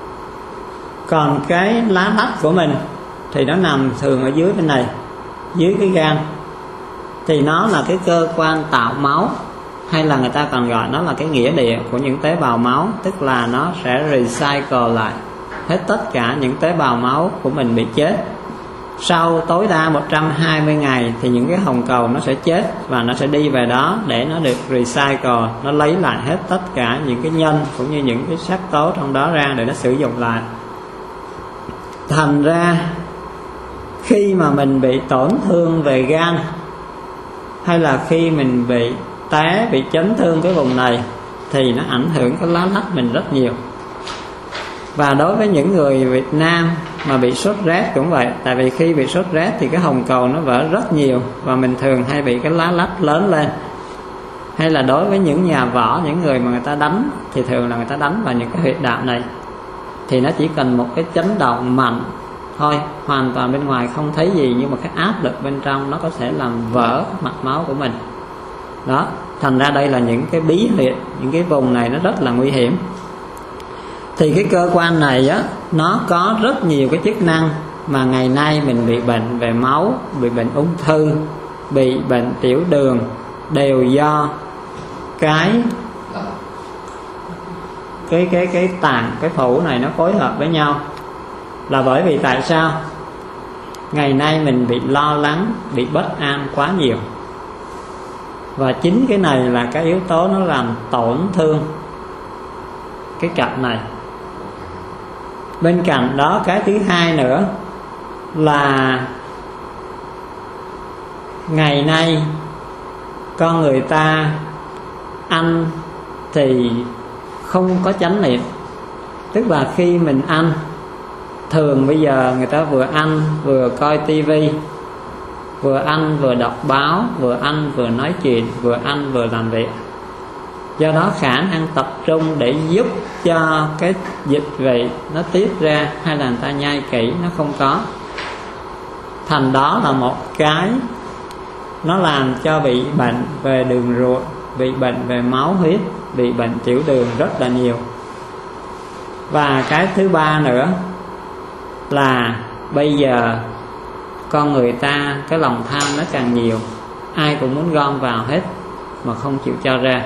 Còn cái lá lách của mình thì nó nằm thường ở dưới bên này, dưới cái gan, thì nó là cái cơ quan tạo máu, hay là người ta còn gọi nó là cái nghĩa địa của những tế bào máu, tức là nó sẽ recycle lại hết tất cả những tế bào máu của mình bị chết. Sau tối đa một trăm hai mươi ngày thì những cái hồng cầu nó sẽ chết và nó sẽ đi về đó để nó được recycle, nó lấy lại hết tất cả những cái nhân cũng như những cái sắc tố trong đó ra để nó sử dụng lại. Thành ra khi mà mình bị tổn thương về gan, hay là khi mình bị té, bị chấn thương cái vùng này, thì nó ảnh hưởng cái lá lách mình rất nhiều. Và đối với những người Việt Nam mà bị sốt rét cũng vậy. Tại vì khi bị sốt rét thì cái hồng cầu nó vỡ rất nhiều, và mình thường hay bị cái lá lách lớn lên. Hay là đối với những nhà võ, những người mà người ta đánh, thì thường là người ta đánh vào những cái huyệt đạo này, thì nó chỉ cần một cái chấn động mạnh thôi, hoàn toàn bên ngoài không thấy gì, nhưng mà cái áp lực bên trong nó có thể làm vỡ mạch máu của mình đó. Thành ra đây là những cái bí huyệt, những cái vùng này nó rất là nguy hiểm. Thì cái cơ quan này á, nó có rất nhiều cái chức năng mà ngày nay mình bị bệnh về máu, bị bệnh ung thư, bị bệnh tiểu đường, đều do cái cái cái cái tạng, cái phủ này nó phối hợp với nhau. Là bởi vì tại sao? Ngày nay mình bị lo lắng, bị bất an quá nhiều, và chính cái này là cái yếu tố nó làm tổn thương cái cặp này. Bên cạnh đó, cái thứ hai nữa là ngày nay con người ta ăn thì không có chánh niệm. Tức là khi mình ăn, thường bây giờ người ta vừa ăn vừa coi tivi, vừa ăn vừa đọc báo, vừa ăn vừa nói chuyện, vừa ăn vừa làm việc. Do đó khả năng tập trung để giúp cho cái dịch vị nó tiết ra, hay là người ta nhai kỹ, nó không có. Thành đó là một cái nó làm cho bị bệnh về đường ruột, bị bệnh về máu huyết, bị bệnh tiểu đường rất là nhiều. Và cái thứ ba nữa là bây giờ con người ta cái lòng tham nó càng nhiều, ai cũng muốn gom vào hết mà không chịu cho ra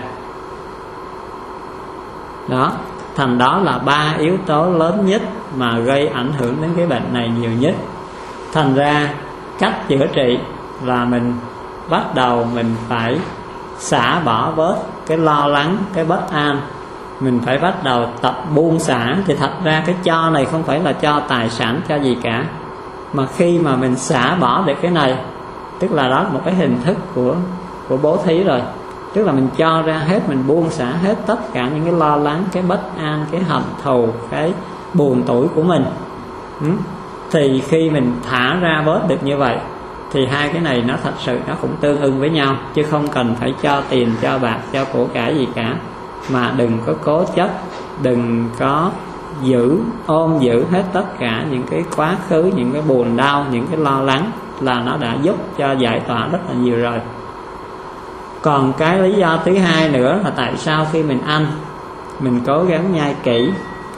đó. Thành đó là ba yếu tố lớn nhất mà gây ảnh hưởng đến cái bệnh này nhiều nhất. Thành ra cách chữa trị là mình bắt đầu mình phải xả bỏ bớt cái lo lắng, cái bất an. Mình phải bắt đầu tập buông xả. Thì thật ra cái cho này không phải là cho tài sản, cho gì cả, mà khi mà mình xả bỏ được cái này, tức là đó là một cái hình thức của của bố thí rồi. Tức là mình cho ra hết, mình buông xả hết tất cả những cái lo lắng, cái bất an, cái hận thù, cái buồn tủi của mình. ừ. Thì khi mình thả ra bớt được như vậy, thì hai cái này nó thật sự nó cũng tương ưng với nhau, chứ không cần phải cho tiền, cho bạc, cho của cải gì cả. Mà đừng có cố chấp, đừng có giữ, ôm giữ hết tất cả những cái quá khứ, những cái buồn đau, những cái lo lắng, là nó đã giúp cho giải tỏa rất là nhiều rồi. Còn cái lý do thứ hai nữa là tại sao khi mình ăn, mình cố gắng nhai kỹ.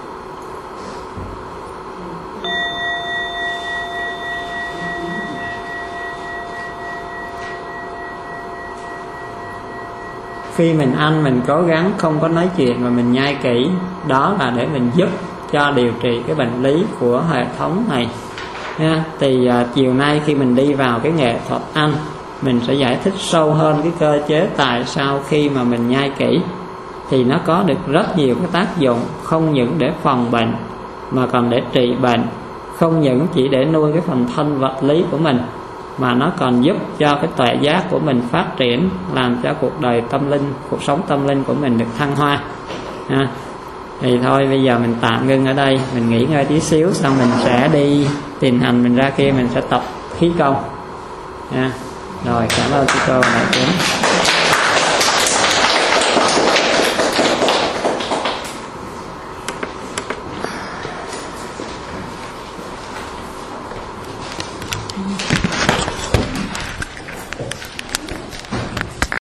Khi mình ăn mình cố gắng không có nói chuyện mà mình nhai kỹ. Đó là để mình giúp cho điều trị cái bệnh lý của hệ thống này nha. Thì uh, chiều nay khi mình đi vào cái nghệ thuật ăn, mình sẽ giải thích sâu hơn cái cơ chế tại sao khi mà mình nhai kỹ thì nó có được rất nhiều cái tác dụng, không những để phòng bệnh mà còn để trị bệnh, không những chỉ để nuôi cái phần thân vật lý của mình mà nó còn giúp cho cái tuệ giác của mình phát triển, làm cho cuộc đời tâm linh, cuộc sống tâm linh của mình được thăng hoa. À, thì thôi bây giờ mình tạm ngưng ở đây, mình nghỉ ngơi tí xíu, xong mình sẽ đi tiền hành, mình ra kia mình sẽ tập khí công. À, rồi cảm ơn chị cô đại chúng.